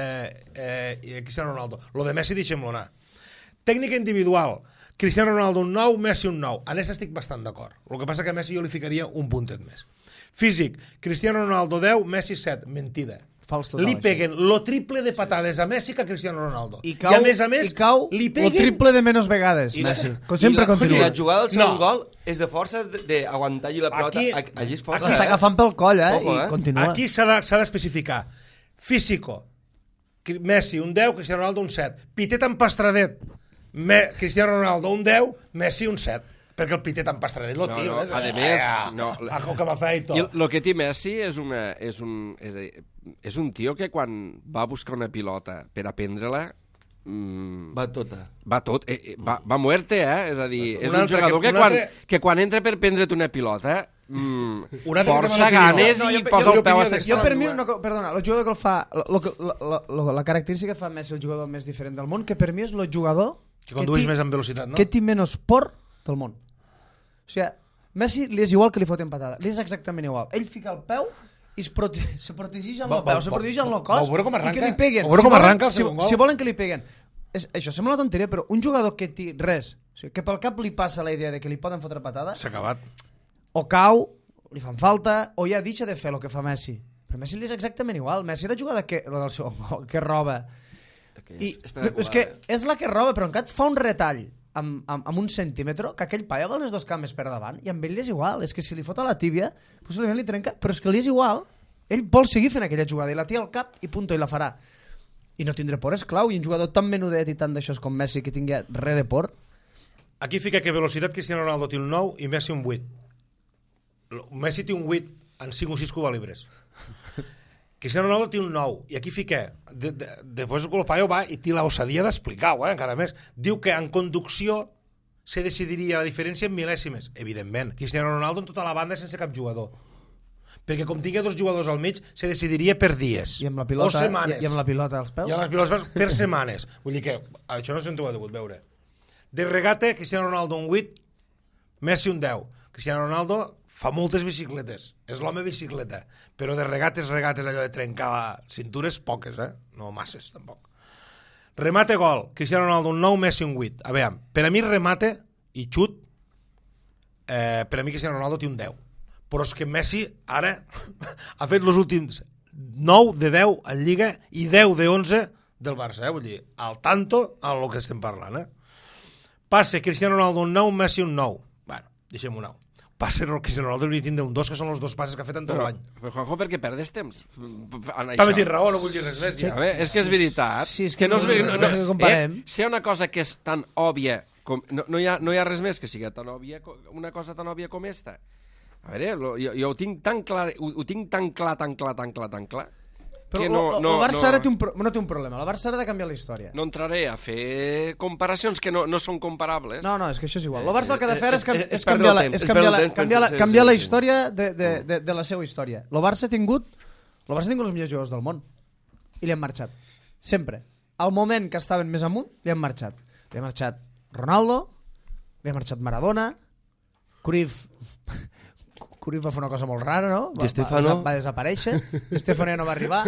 Cristiano Ronaldo. Lo de Messi deixem-lo anar. Tècnica individual, Cristiano Ronaldo un 9, Messi un 9. En això estic bastant d'acord. El que passa que a Messi jo li ficaria un puntet més. Físic, Cristiano Ronaldo 10, Messi 7. Mentida. Fals total. Li peguen lo triple de patades a Messi que a Cristiano Ronaldo. I a més, cau li peguen... el triple de menys vegades, Messi. Com sempre continua. I la jugada del segon gol és de força d'aguantar-li la pelota. Allí és força. L'està agafant pel coll, i continua. Aquí s'ha d'especificar. Físico. Messi, un 10, Cristiano Ronaldo, un 7. Pitet empastradet. Cristiano Ronaldo, un 10, Messi, un 7. Perquè el Pitet empastradet lo tio. A més, que m'ha fet tot. El que té Messi és un tio que quan va a buscar una pilota per aprendre-la va tota. Va tot, va muerte, És a dir, és un jugador que quan entra per prendre't una pilota força ganes i posa el peu hasta... Jo per mi, perdona, el jugador que el fa, la característica que fa Messi el jugador més diferent del món, que per mi és el jugador que condueix més amb velocitat, no? Que té menys por del món. O sigui, Messi li és igual que li foten patada, li és exactament igual. Ell fica el peu i se protegeix amb el peu, se protegeix amb el cos i que li peguen. Si volen que li peguen. Això sembla una tonteria, però un jugador que té res, o sigui, que pel cap li passa la idea de que li poden fotre patada, s'ha acabat. O cau, li fan falta, o ja deixa de fer el que fa Messi. Però Messi li és exactament igual. Messi la jugada del seu gol, que roba. És que és la que roba, però encara fa un retall amb un centímetre, que aquell paio va les dos cames per davant, i amb ell li és igual. És que si li fot a la tíbia, possiblement li trenca, però és que li és igual. Ell vol seguir fent aquella jugada, i la té al cap, i punto, i la farà. I no tindre por és clau, i un jugador tan menudet i tan d'això com Messi, que tingui res de por. Aquí fica que velocitat Cristiano Ronaldo té un 9 i Messi un 8. Messi té un 8 en 5 o 6 Cuba Libres. Cristiano Ronaldo té un 9, i aquí fica, després el paio va i té la osadia d'explicar-ho, encara més. Diu que en conducció se decidiria la diferència en mil·lèsimes. Evidentment, Cristiano Ronaldo en tota la banda sense cap jugador. Perquè com tingui dos jugadors al mig, se decidiria per dies. I amb la pilota, o setmanes. I amb la pilota als peus? I amb les pilotes per setmanes. Vull dir que això no sé on ho he degut veure. De regate, Cristiano Ronaldo un 8, Messi un 10. Cristiano Ronaldo fa moltes bicicletes, és l'home bicicleta, però de regates, allò de trencar cintures, poques, no masses, tampoc. Remate gol, Cristiano Ronaldo un 9, Messi un 8. A veure, per a mi remate i xut, per a mi Cristiano Ronaldo té un 10. Però és que Messi ara ha fet els últims 9 de 10 en Lliga i 10 de 11 del Barça, vull dir, al tanto amb el que estem parlant. Passe Cristiano Ronaldo un 9, Messi un 9. Bueno, deixem un 9. Passe Cristiano Ronaldo hauria de tindre un 2, que són els dos passes que ha fet en tot l'any. Però Juanjo, per què perdes temps? També tens raó, no vull dir res més. Sí, és que és veritat. Sí, és que no comparem. Si hi ha una cosa que és tan òbvia, no hi ha res més que sigui tan òbvia, una cosa tan òbvia com esta. A veure, jo ho tinc tan clar, tan clar. Però el Barça ara no té un problema. El Barça ara ha de canviar la història. No entraré a fer comparacions que no són comparables. No, és que això és igual. El Barça el que ha de fer és canviar la història de la seva història. El Barça ha tingut els millors jugadors del món i li han marxat. Sempre. Al moment que estaven més amunt, li han marxat. Li ha marxat Ronaldo, li ha marxat Maradona, Cruyff va fer una cosa molt rara, no? Va desaparèixer. Di Stefano ja no va arribar.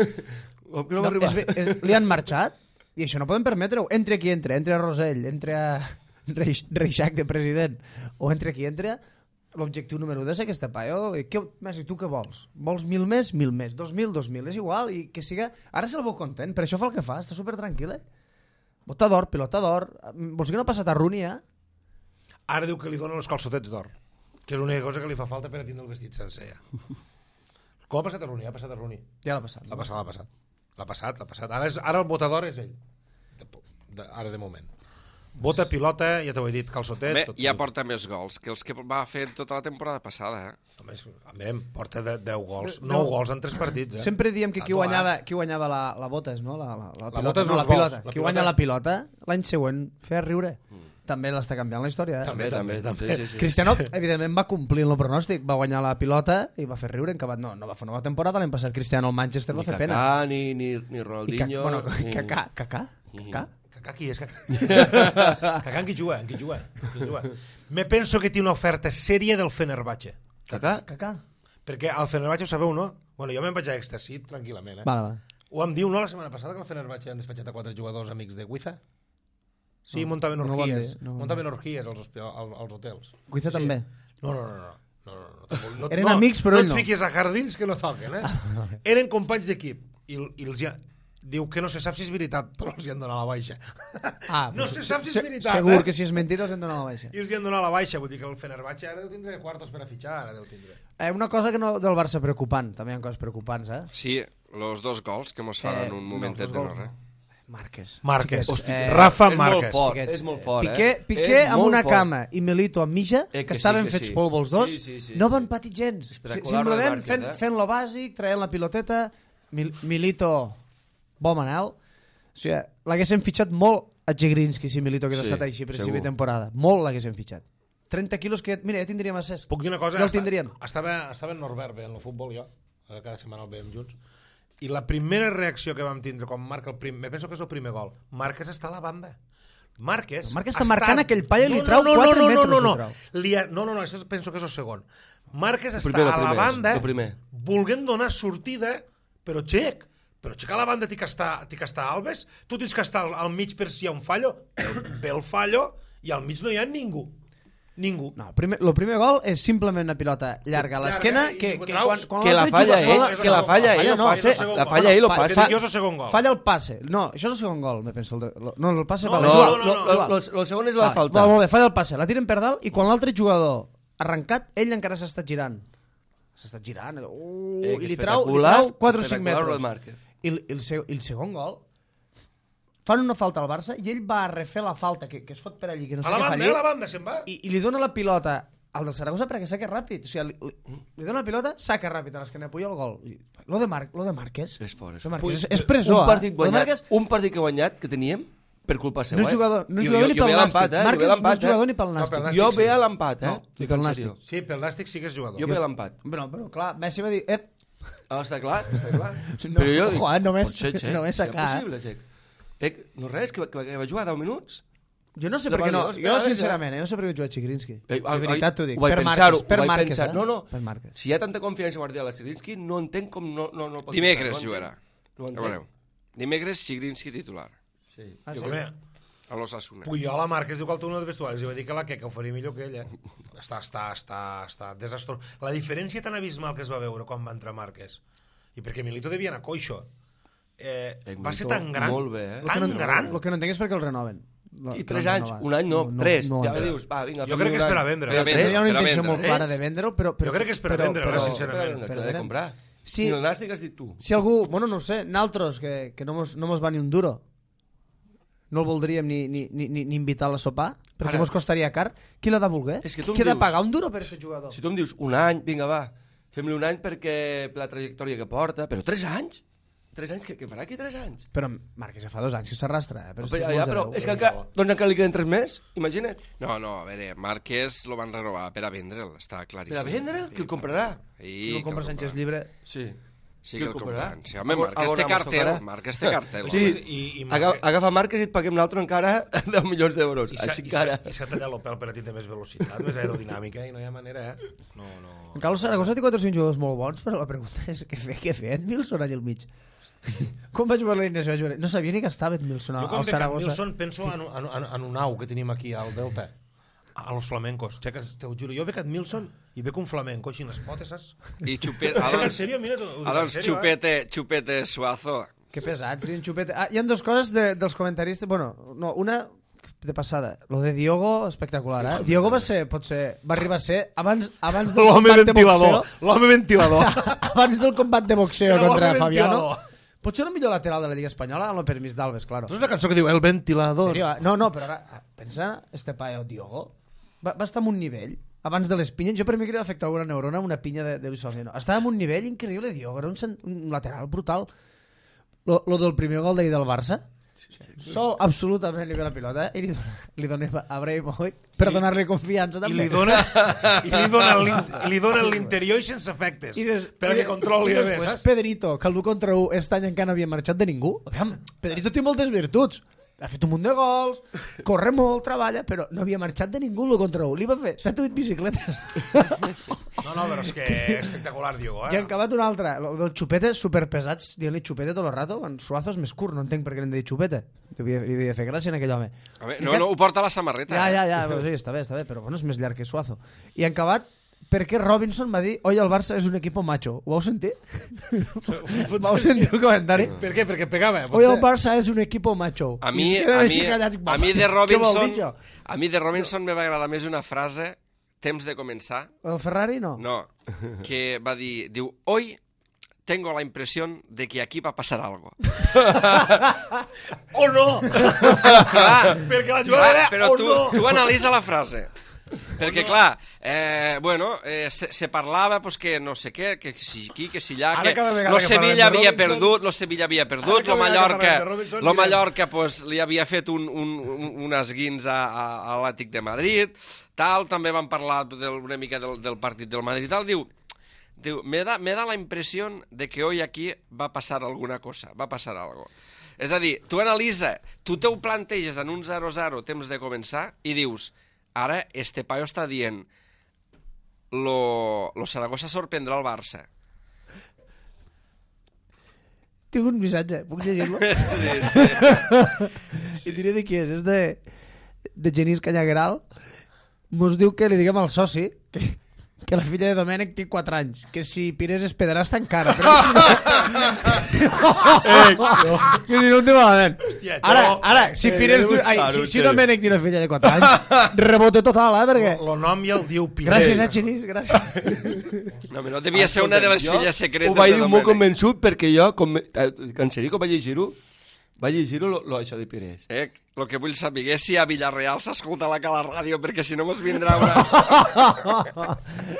Li han marxat i això no podem permetre-ho. Entre qui entra. Entre a Rosell, entre a Reixac de president o entre qui entra, l'objectiu número 2 és aquesta paio. Messi, tu què vols? Vols 1.000 més? 1.000 més. 2.000. És igual. I que siga... Ara se'l veu content. Per això fa el que fa. Està supertranquil, Bota d'or, pilota d'or. Vols que no ha passat a Rooney, Ara diu que li donen els calçotets d'or, que és l'única cosa que li fa falta per a tindre el vestit sencer, Com ha passat a Rooney? Ha passat a Rooney. Ja l'ha passat. L'ha passat. Ara el votador és ell. Ara de moment. Vota, pilota, ja t'ho he dit, calçotet... Ja porta més gols que els que va fer tota la temporada passada, Porta 10 gols. 9 gols en 3 partits, Sempre diem que qui guanyava la botes, no? La pilota. Qui guanya la pilota, l'any següent feia riure. També l'està canviant la història. També. Sí. Cristiano, evidentment, va complir el pronòstic. Va guanyar la pilota i va fer riure. No va fer una nova temporada. L'any passat Cristiano al Manchester va fer pena. Ni Ronaldinho... Cacà qui és? Cacà en qui juga? Me penso que té una oferta sèria del Fenerbahçe. Cacà? Perquè al Fenerbahçe ho sabeu, no? Bueno, jo me'n vaig a Ecstasy, tranquil·lament. Vale. Ho em diu, no, la setmana passada que al Fenerbahçe han despatxat a 4 jugadors amics de Guiza? Sí, muntaven orgies als hotels. Guiza també? No. Eren amics, però ell no. No et fiquis a jardins que no toquen, Eren companys d'equip. i els diu que no se sap si és veritat, però els hi han donat la baixa. No pues se sap si és veritat. Segur que si és mentira els han donat la baixa. I els hi han donat la baixa, vull dir que el Fenerbahçe ara deu tindre quartos per a fitxar, ara deu tindre. Una cosa que no del Barça preocupant, també hi ha coses preocupants, Sí, los 2 gols que mos fan en un momentet de no res. Márquez. Rafa Márquez. És molt fort, Piqué amb una cama i Milito amb mitja, que estaven fets polvo els dos, no van patir gens. Simplement fent lo bàsic, traient la piloteta, Milito, bon Manel. O sigui, l'haguéssim fitxat molt a Zigrinski si Milito hagués estat així a principi de temporada. Molt l'haguéssim fitxat. 30 quilos que... Mira, ja tindríem a Cesc. Puc dir una cosa? Ja el tindríem. Estava en Norbert bé en el futbol, jo. Cada setmana el veiem junts. I la primera reacció que vam tindre quan marca el primer... Me penso que és el primer gol. Márquez està a la banda. Márquez està marcant aquell palla i li trau 4 metres. No, això penso que és el segon. Márquez està a la banda volent donar sortida, però xec a la banda té que estar Alves, tu tens que estar al mig per si hi ha un fallo, ve el fallo i al mig no hi ha ningú. No, el primer gol és simplement una pilota llarga a l'esquena que la falla ell lo passa. Falla el passe. No, això és el segon gol, me penso. No, el passe no, el segon és la falta. Molt bé, falla el passe, la tiren per dalt i quan l'altre jugador arrencat, ell encara s'ha estat girant. I li trau 4 o 5 metres. I el segon gol fan una falta al Barça i ell va a refer la falta que es fot per allí, que no sé què fa allí. A la banda se'n va. I li dona la pilota al del Saragossa perquè saca ràpid. O sigui, li dona la pilota, saca ràpid a l'esquena, puja el gol. Lo de Márquez. És fort. És presó. Un partit que guanyat que teníem per culpa seva. No és jugador ni pel Nàstic. Márquez no és jugador ni pel Nàstic. Jo veia l'empat, Ni pel Nàstic. Sí, pel Nàstic sí que és jugador. Jo veia l'empat. Però clar, Messi va dir... Està clar. Però jo dic... Només sacar. És possible, no res, que va jugar 10 minuts. Jo no sé per què no. Jo, sincerament, no sé per què jugar Zigrinski. De veritat t'ho dic. Per Márquez. No. Si hi ha tanta confiança Guardiola a Zigrinski, no entenc com no el pot... Dimecres jugarà. Dimecres Zigrinski titular. Sí. A l'Osasuna. Puyol a Márquez diu que el túnel de vestuaris i va dir que la Queca ho faria millor que ella. Està desastrós. La diferència tan abismal que es va veure quan va entrar Márquez. I perquè Milito devia anar coixo. Va ser tan gran, tan gran. El que no entenc és perquè el renoven. I 3 anys, un any no, 3. Ja dius, va, vinga. Jo crec que és per a vendre. Hi ha una intenció molt clara de vendre'l, però... Jo crec que és per a vendre, sincerament. Que l'ha de comprar. I el Nàstic has dit tu. Si algú, bueno, no ho sé, naltros, que no mos va ni un duro, no el voldríem ni invitar a la sopar, perquè mos costaria car, qui l'ha de voler? Qui ha de pagar un duro per aquest jugador? Si tu em dius un any, vinga, va, fem-li un any perquè la trajectòria que porta, però 3 anys? 3 anys? Què farà aquí 3 anys? Però Márquez ja fa 2 anys que s'arrastra. Però és que doncs encara li queden 3 més, imagina't. No, a veure, Márquez lo van renovar per a vendre'l, està claríssim. Per a vendre'l? Qui el comprarà? Qui el compra Sánchez Llibre? Sí. Sí que el compraran. Sí, home, Márquez té cartel. Sí, agafa Márquez i et paguem l'altre encara 10 milions d'euros. I s'ha tallat el pèl per a tindre més velocitat, més aerodinàmica, i no hi ha manera, No. En Carlos Zaragoza té 4 o 5 jugadors molt bons, però la pregunta és què fer Edmilson allà al mig? Com va jugar l'alineació? No sabia ni que estava Edmilson al Zaragoza. Jo com Edmilson penso en un au que tenim aquí al Delta, a los flamencos. Te ho juro, jo veig Edmilson i veig un flamenco així en les potes, saps? I Chupete Suazo. Que pesat, sí, en Chupete. Hi ha 2 coses dels comentaristes. Bueno, no, una de passada. Lo de Diogo, espectacular, Diogo va arribar a ser abans del combat de boxeo. L'home ventilador. Abans del combat de boxeo contra Fabiano. Potser el millor lateral de la Lliga Espanyola amb el permís d'Alves, claro. És una cançó que diu El ventilador. No, però ara, pensa, este paio Diogo va estar en un nivell abans de les pinyes. Jo per mi que li va afectar alguna neurona una pinya de Luis Alcino. Estava en un nivell increïble, Diogo, era un lateral brutal. Lo del primer gol d'ahir del Barça, sol absolutament li ve la pilota i li dona a Ibrahimovic per donar-li confiança també. I li dona l'interior i sense efectes perquè controli i després Pedrito, que el du contra 1 aquest any encara no havia marxat de ningú. Pedrito té moltes virtuts, ha fet un munt de gols, corre molt, treballa, però no havia marxat de ningú el contra 1. Li va fer 7 o 8 bicicletes. No, però és que espectacular, Diogo. I ha acabat un altre, el del Chupete, superpesats, dient-li Chupete tot el rato, en Suazo és més curt, no entenc per què l'hem de dir Chupete. Li havia de fer gràcia en aquell home. No, ho porta a la samarreta. Ja, però sí, està bé, però bueno, és més llarg que Suazo. I han acabat perquè Robinson va dir «Hoy el Barça és un equipo macho». Ho vau sentir? Vau sentir el comentari? Per què? Perquè pegava. «Hoy el Barça és un equipo macho». A mi de Robinson me va agradar més una frase, temps de començar. El Ferrari no? No, que va dir, diu, «Hoy tengo la impresión de que aquí va a pasar algo». ¡Oh, no! Clar, Perquè la jugada era però tu analitza la frase. Perquè, clar, se parlava pues, que no sé què, que si aquí, que si allà, que lo Sevilla havia perdut, lo Mallorca pues, li havia fet un esguins a l'Atlètic de Madrid, tal, també van parlar una mica del partit del Madrid, tal, diu, me da la impresión de que hoy aquí va a pasar alguna cosa, va a pasar algo. És a dir, tu analitza, tu te ho planteges en un 0-0 temps de començar i dius, ara este paio està dient lo Saragossa sorprendrà el Barça. Tinc un missatge, puc llegir-lo? I diré de qui és de Genís Canyagueral. Mos diu que li diguem al soci que la filla de Domènec té 4 anys, que si Pires és pederasta encara, però que si no en té malament. Ara, si Pires si Domènec té una filla de 4 anys, rebote total, perquè el nom ja el diu Pires. gràcies a Genís, gràcies. No devia ser una de les filles secretes de Domènec. Ho vaig dir molt convençut perquè jo, en sèrio que vaig llegir-ho això de Pires. El que vull saber és si a Villarreal s'escolta la Cala Ràdio, perquè si no mos vindrà una...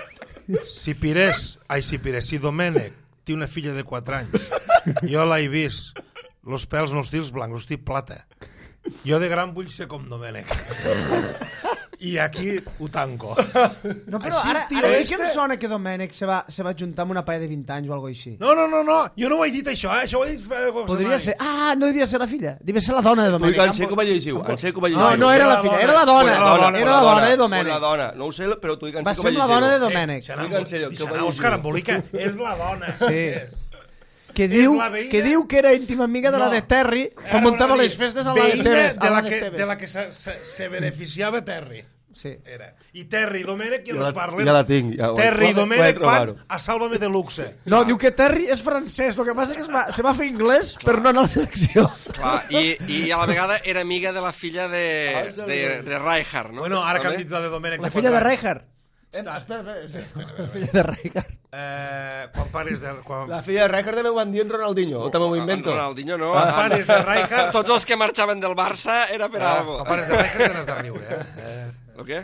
Si Domènec té una filla de 4 anys, jo l'he vist, los pèls no els tils blancs, els tils plata. Jo de gran vull ser com Domènec. I aquí ho tanco. No, però ara sí que em sona que Domènec se va juntar amb una paia de 20 anys o alguna cosa així. No, jo no ho he dit això, això ho he dit... Podria ser... Ah, no devia ser la filla, devia ser la dona de Domènec. En sé com va llegir-ho. No era la filla, era la dona de Domènec. La dona, no ho sé, però tu dic en va sé com va ser la dona de Domènec. Òscar Embolica, és la dona. Sí. Que diu que era íntima amiga de la de Terry quan muntava les festes a la de Tebes. De la que se beneficiava Terry. Sí. Era. I Terry i Domènec ja no es parlen. Ja la tinc. Terry i Domènec van a Sálvame de Luxe. No, diu que Terry és francès, el que passa que se va fer anglès per no anar a la selecció. Clar, i a la vegada era amiga de la filla de Rijkaard, no? Bueno, ara que han dit la de Domènec... La filla de Rijkaard. Espera. La filla de Rijkaard. Quan pares de... La filla de Rijkaard també ho van dir en Ronaldinho, o també m'ho invento? Ronaldinho no. Quan pares de Rijkaard... Tots els que marxaven del Barça era per algo. Quan pares de Rijkaard te n'has de riure, El què?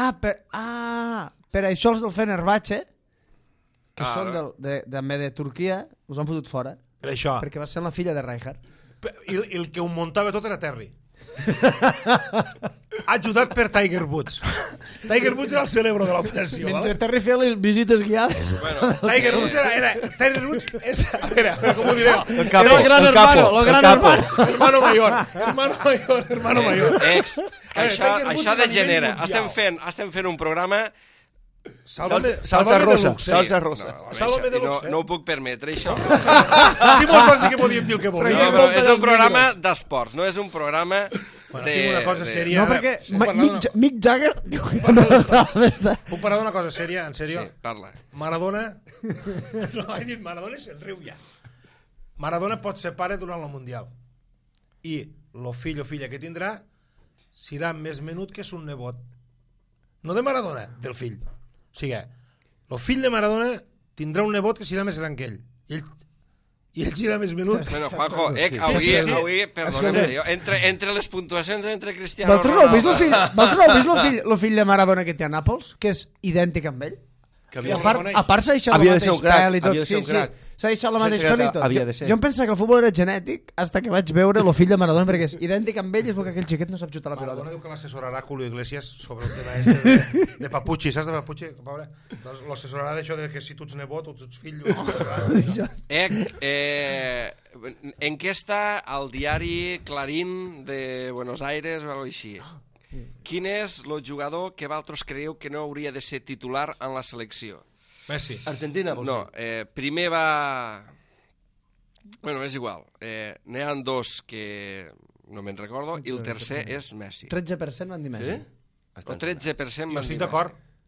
Per això els del Fenerbahçe, que són també de Turquia, els han fotut fora. Per això. Perquè va ser la filla de Rijkaard. I el que ho muntava tot era Terry. Ajudat per Tiger Woods. Tiger Woods era el cerebro de l'operació. Mentre Terry feia les visites guiades. Tiger Woods era... Tiger Woods és... A veure, com ho diré? El gran hermano. Hermano mayor. Això degenera. Estem fent un programa... Salsa rosa. Sálvame de Luxe. No ho puc permetre, això. Si mos vas dir que podíem dir el que volíem. És un programa d'esports, no és un programa de... Una cosa sèria. No, perquè Mick Jagger diu que no estava d'estar. Puc parlar d'una cosa sèria, en sèrio? Sí, parla. Maradona... No, he dit Maradona i se'n riu ja. Maradona pot ser pare durant el Mundial. I el fill o filla que tindrà serà més menut que son nebot. No de Maradona, del fill. O sigui, el fill de Maradona tindrà un nebot que serà més gran que ell. I ell serà més menut. Bueno, Juanjo, avui, perdona'm, entre les puntuacions entre Cristiano Ronaldo... Vosaltres no heu vist el fill de Maradona que té a Nàpols, que és idèntic amb ell? A part s'ha deixat el mateix pèl i tot. Sí, s'ha deixat el mateix pèl i tot. Jo em pensava que el futbol era genètic hasta que vaig veure el fill de Maradona, perquè és idèntic amb ell i és perquè aquell xiquet no sap xutar la pilota. Maradona diu que l'assessorarà Julio Iglesias sobre el tema este de Papuchi. Saps de Papuchi? Doncs l'assessorarà d'això de que si tu ets nebot o tu ets fill... Enquesta al diari Clarín de Buenos Aires o alguna cosa així. Quin és el jugador que vosaltres creieu que no hauria de ser titular en la selecció? Messi. Argentina? No, primer va... Bueno, és igual. N'hi ha dos que no me'n recordo i el tercer és Messi. 13% van dir Messi. Sí? El 13% van dir Messi. Jo estic d'acord.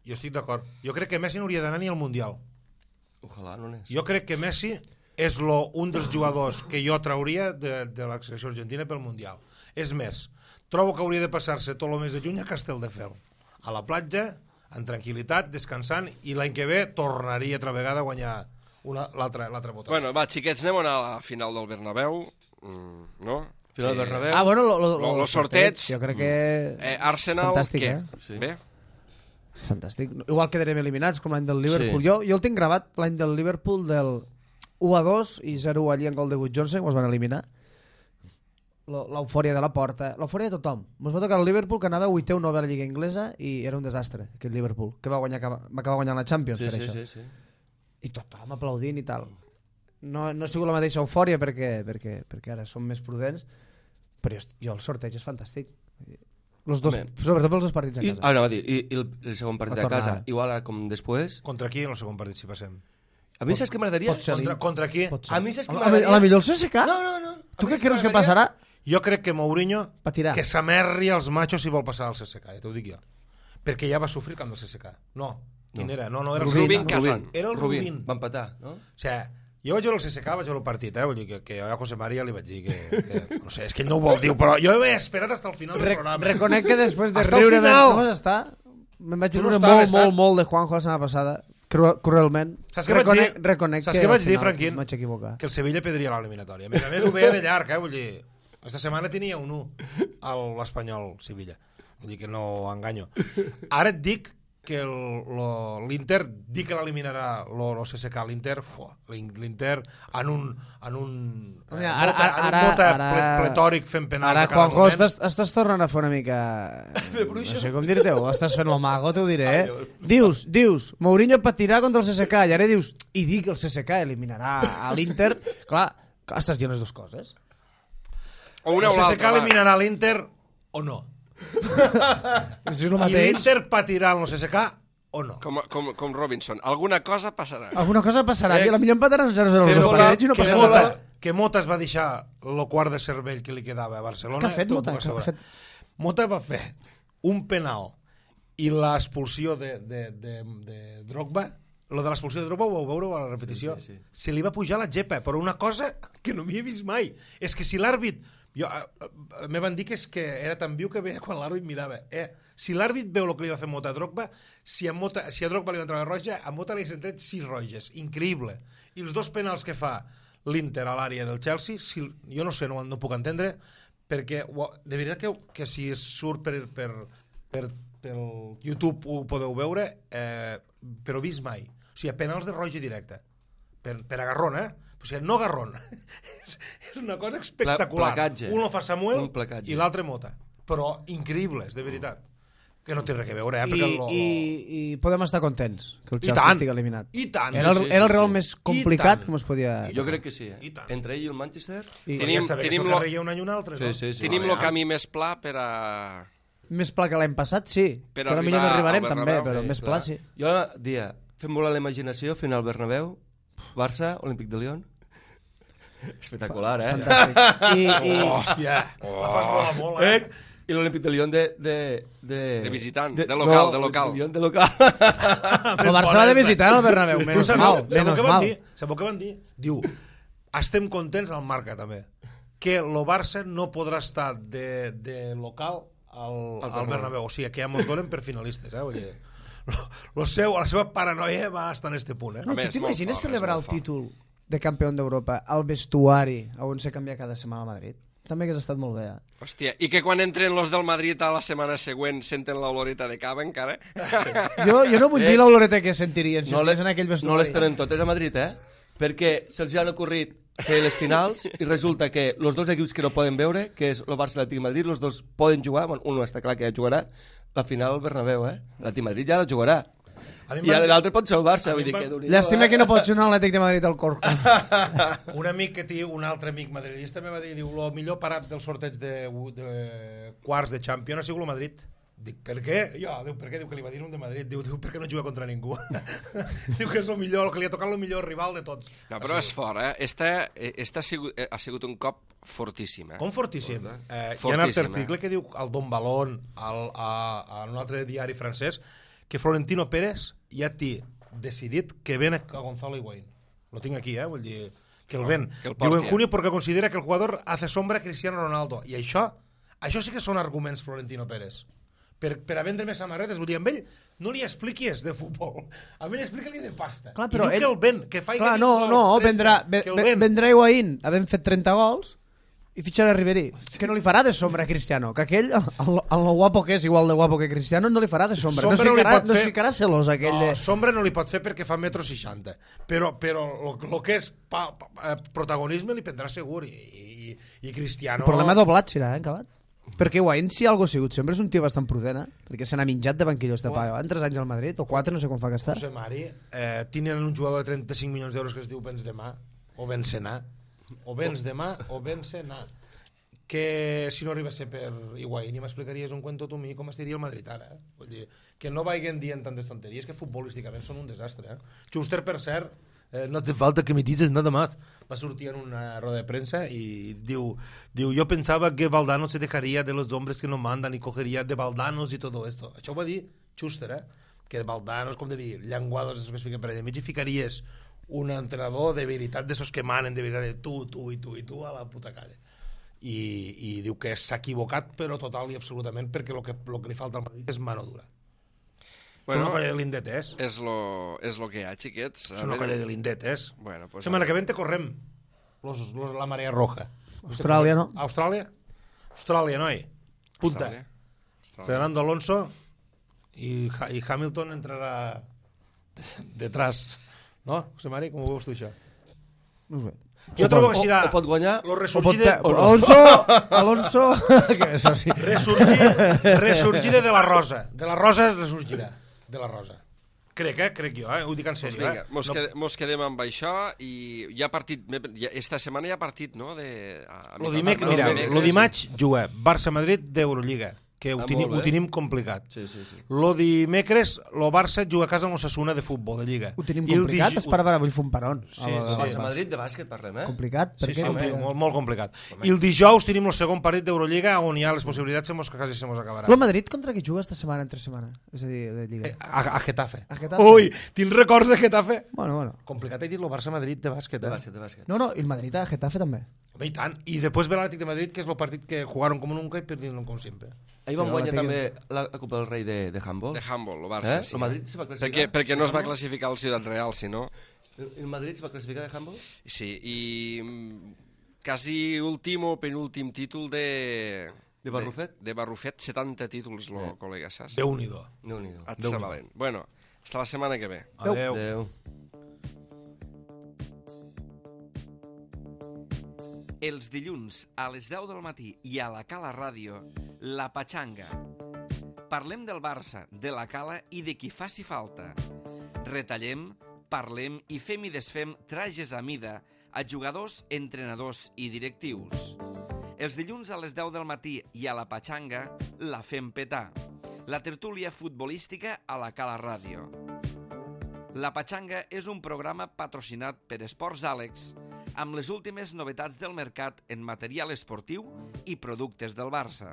Jo estic d'acord. Jo crec que Messi no hauria d'anar ni al Mundial. Ojalà no n'és. Jo crec que Messi és un dels jugadors que jo trauria de la selecció argentina pel Mundial. És més, trobo que hauria de passar-se tot el mes de juny a Castelldefels, a la platja, en tranquil·litat, descansant, i l'any que ve tornaria altra vegada a guanyar l'altre botó. Bueno, va, xiquets, anem a anar a la final del Bernabéu, no? Final del Bernabéu. Ah, bueno, Los sorteig. Jo crec que... Arsenal, fantàstic, què? Sí. Bé? Fantàstic. Igual quedarem eliminats com l'any del Liverpool. Sí. Jo el tinc gravat l'any del Liverpool del 1-2 i 0-1 allí en gol de Wood Johnson, que es van eliminar. L'eufòria de la porta, l'eufòria de tothom. Ens va tocar el Liverpool, que anava 8º o 9 a la Lliga Inglesa, i era un desastre, aquest Liverpool, que va acabar guanyant la Champions per això. Sí. I tothom aplaudint i tal. No ha sigut la mateixa eufòria perquè ara som més prudents, però jo el sorteig és fantàstic. Los dos, sobretot pels dos partits a casa. Anava a dir, i el segon partit a casa, igual ara com després... Contra qui en el segon partit si passem? A mi saps què m'agradaria? Contra qui? A mi saps què A m'agradaria? la millor el CSKA? No. Tu què creus que passarà? Jo crec que Mourinho Patirà. que s'amerri als machos si vol passar al CSKA, t'ho dic jo. Perquè ja va sofrir el camp del CSKA. Quin era? No era el Rubin Kazan. Era el Rubin. Va empatar, no? O sigui, jo vaig veure el CSKA, vaig veure el partit, vull dir que jo a José María li vaig dir que no sé, és que ell no ho vol dir, però jo he esperat fins al final del programa. Reconec que després de Hasta el riure final. no vas estar, me'n vaig Tu no riure estaves, molt de Juanjo la setmana passada, cruelment. Saps què vaig dir? Reconec Saps que què vaig al dir, final Franquín? Vaig equivocar. Que el Sevilla perdria l'eliminatòria. A més ho veia de llarg, vull dir, aquesta setmana tenia un 1 a l'Espanyol Sevilla. Vull dir que no enganyo. Ara et dic que l'Inter dic que l'eliminarà el CSKA, l'Inter en un mota pletòric fent penals ara, a cada Juanjo, moment. estàs tornant a fer una mica... No sé com dir-te-ho, estàs fent el mago, t'ho diré, Dius, Mourinho patirà contra el CSKA, i ara dius, i dic que el CSKA eliminarà a l'Inter. Clar, estàs dient les dues coses. O una El o CSKA l'altra, eliminarà l'Inter o no? És el I mateix. l'Inter patirà el CSKA o no? com Robinson. Alguna cosa passarà. Alguna cosa passarà, i a la millor empataran 0-0 els dos partits i no que passarà res. que Mota es va deixar el quart de cervell que li quedava a Barcelona. Què ha fet t'ho Mota? puc assegurar. Mota va fer un penal i l'expulsió de Drogba. Lo de l'expulsió de Drogba ho vau veure a la repetició. Sí. Se li va pujar la gepa, però una cosa que no m'hi he vist mai. És que si l'àrbit... Me van dir que era tan viu que veia quan l'àrbit mirava. Si l'àrbit veu el que li va fer Mota a Drogba, si a Drogba li va entrar roja, a Mota li s'han tret 6 roges. Increïble. I els dos penals que fa l'Inter a l'àrea del Chelsea, jo no sé, no puc entendre, perquè de veritat que si surt per YouTube ho podeu veure, però vist mai. O sigui, penals de roja directa. Per agarrón, O sigui, no agarrón. És una cosa espectacular. Placatge. Un lo fa Samuel placatge. i l'altre Mota. Però increïbles, de veritat. Que no té res a veure, perquè I podem estar contents que el I Chelsea tant. estigui eliminat. I tant. Era el Real més I complicat tant. que es podia... Jo crec que sí, I tant. Entre ell i el Manchester... Tenim tenim un any i un altre, no? Sí. Tenim el camí més pla per a... Més pla que l'any passat, sí. Per Però arribar millor no arribarem, al també, Bernabéu, però més pla, sí. Jo dia, fem volar la imaginació, final Bernabéu, Barça, Olímpic de Lyon. Espectacular, Fantàstic. Hòstia, la fas volar molt, I l'Olímpic de Lyon de visitant, de local. De local. El Barça va de visitant al Bernabéu, menys mal. Sabeu què van dir? Diu, estem contents al Marca, també, que el Barça no podrà estar de local al Bernabéu. O sigui, que ja mos donen per finalistes, Vull dir, la seva paranoia va estar en este punt, No, tu t'imagines celebrar el títol de campió d'Europa al vestuari on se canvia cada setmana a Madrid? També hagués estat molt bé. Hòstia, i que quan entren los del Madrid a la setmana següent senten l'oloreta de cava encara? Jo no vull dir l'oloreta que sentirien si estigués en aquell vestuari. No les tenen totes a Madrid, perquè se'ls han ocorrit fer les finals i resulta que els dos equips que no poden veure, que és el Barça i l'Atlètic de Madrid, els dos poden jugar, un està clar que ja jugarà, la final al Bernabéu, L'Atlètic de Madrid ja la jugarà. I l'altre pot ser el Barça, vull dir que... Llàstima que no pot ser un Atlètic de Madrid al Corco. Un amic que té un altre amic madridista me va dir, diu, el millor parat del sorteig de quarts de Champions ha sigut el Madrid. Dic, per què? Per què? Diu que li va dir un de Madrid. Diu, per què no juga contra ningú? Diu que és el que li ha tocat el millor rival de tots. No, però és fort, Este ha sigut un cop fortíssim, Com fortíssim. Hi ha un Fortíssim, article que diu el Don Balón, a un altre diari francès, que Florentino Pérez ja té decidit que ven a Gonzalo Higuaín. Lo tinc aquí, vull dir, que el ven. Diu en junio porque considera que el jugador hace sombra a Cristiano Ronaldo. I això sí que són arguments Florentino Pérez. Per a vendre més samarretes, vull dir, amb ell no li expliquis de futbol, a ell explica-li de pasta. Clar, però I diu que el ven, que fa... Clar, vendrà Higuaín havent fet 30 gols i fitxarà Ribéry. És que no li farà de sombra a Cristiano, que aquell, el guapo que és igual de guapo que Cristiano, no li farà de sombra. No es ficarà celós aquell de... Sombra no li pot fer perquè fa 1,60 m, però el que és protagonisme li prendrà segur i Cristiano... El problema doblat serà, acabat. Perquè Higuaín, si algo ha sigut sempre, és un tio bastant prudent, perquè se n'ha menjat de banquillos de paga. En 3 anys al Madrid, o 4, no sé quan fa que està. José Mari, tenen un jugador de 35 milions d'euros que es diu Benzema, o Benzema, que si no arriba a ser per Higuaín i m'explicaries un cuento tu mi com estaria el Madrid ara. Vull dir, que no vagin dient tantes tonteries, que futbolísticament són un desastre. Schuster, per cert, no hace falta que me dices nada más. Va sortir en una rueda de prensa y diu, yo pensaba que Valdano se dejaría de los hombres que no mandan y cogería de Valdanos y todo esto. Això ho va dir Schuster, que Valdanos, com de dir, llenguados esos que es fiquen per allà mig, i ficaries un entrenador de veritat d'esos que manen de veritat, de tu a la puta calle. I diu que s'ha equivocat, però total i absolutament, perquè el que li falta al Madrid és mano dura. Bueno, és una colla de lindetes. És lo que hi ha, xiquets. És una colla de lindetes. Bueno, pues setmana que ve te correm la marea roja. Austràlia, no? Austràlia, noi. Punta. Fernando Alonso i Hamilton entrarà detrás. No, José Mari, com ho veus tu, això? No ho sé. Jo trobo que serà... O pot guanyar... Alonso... Resurgiré de la Rosa. De la Rosa resurgirà. De la Rosa. Crec jo, ho dic en sèrio. Vinga, mos quedem amb això i hi ha partit... Esta setmana hi ha partit, no? Lo dimarts juga Barça-Madrid d'Eurolliga, que ho tenim complicat. Lo dimecres lo Barça juga a casa amb l'Osasuna de futbol, de Lliga. Ho tenim complicat? Espera, vull fer un peron. Barça-Madrid de bàsquet parlem, Complicat? Per què? Molt complicat. I el dijous tenim el segon partit d'Eurolliga on hi ha les possibilitats que quasi se mos acabarà. Lo Madrid contra qui juga esta setmana, entre setmana? És a dir, de Lliga. A Getafe. Ui, tens records de Getafe? Bueno. Complicat he dit lo Barça-Madrid de bàsquet. De bàsquet. No, i el Madrid a Getafe també. I tant. I després ve l'Atlètic de Madrid, que és el partit que jugaron com nunca i perdieron com sempre. Ahir van guanyar també la Copa del Rei de handball. De handball, el Barça, sí. El Madrid se va classificar. Perquè no es va classificar al Ciutat Real, si no... El Madrid se va classificar de handball? Sí, i quasi últim o penúltim títol de... De Barrufet? De Barrufet, 70 títols, col·lega, saps? Déu-n'hi-do. Atza valent. Bueno, hasta la setmana que ve. Adéu. Els dilluns a les 10 del matí i a la Cala Ràdio, La Patxanga. Parlem del Barça, de la Cala i de qui faci falta. Retallem, parlem i fem i desfem trajes a mida a jugadors, entrenadors i directius. Els dilluns a les 10 del matí i a La Patxanga la fem petar. La tertúlia futbolística a la Cala Ràdio. La Patxanga és un programa patrocinat per Esports Àlex, amb les últimes novetats del mercat en material esportiu i productes del Barça.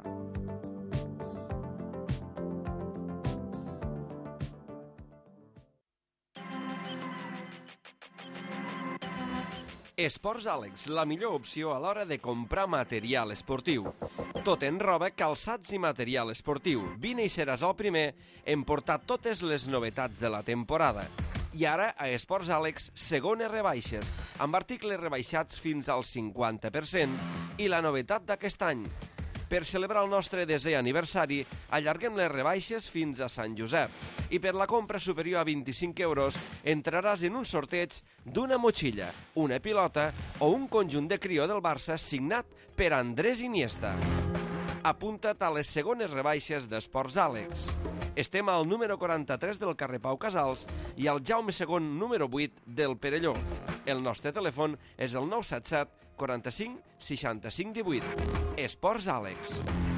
Esports Àlex, la millor opció a l'hora de comprar material esportiu. Tot en roba, calçats i material esportiu. Vine i seràs el primer en portar totes les novetats de la temporada. I ara, a Esports Àlex, segones rebaixes, amb articles rebaixats fins al 50%. I la novetat d'aquest any. Per celebrar el nostre 10è aniversari, allarguem les rebaixes fins a Sant Josep. I per la compra superior a 25 euros, entraràs en un sorteig d'una motxilla, una pilota o un conjunt de crió del Barça signat per Andrés Iniesta. Apunta't a les segones rebaixes d'Esports Àlex. Estem al número 43 del carrer Pau Casals i al Jaume II número 8 del Perelló. El nostre telèfon és el 977 45 65 18. Esports Àlex.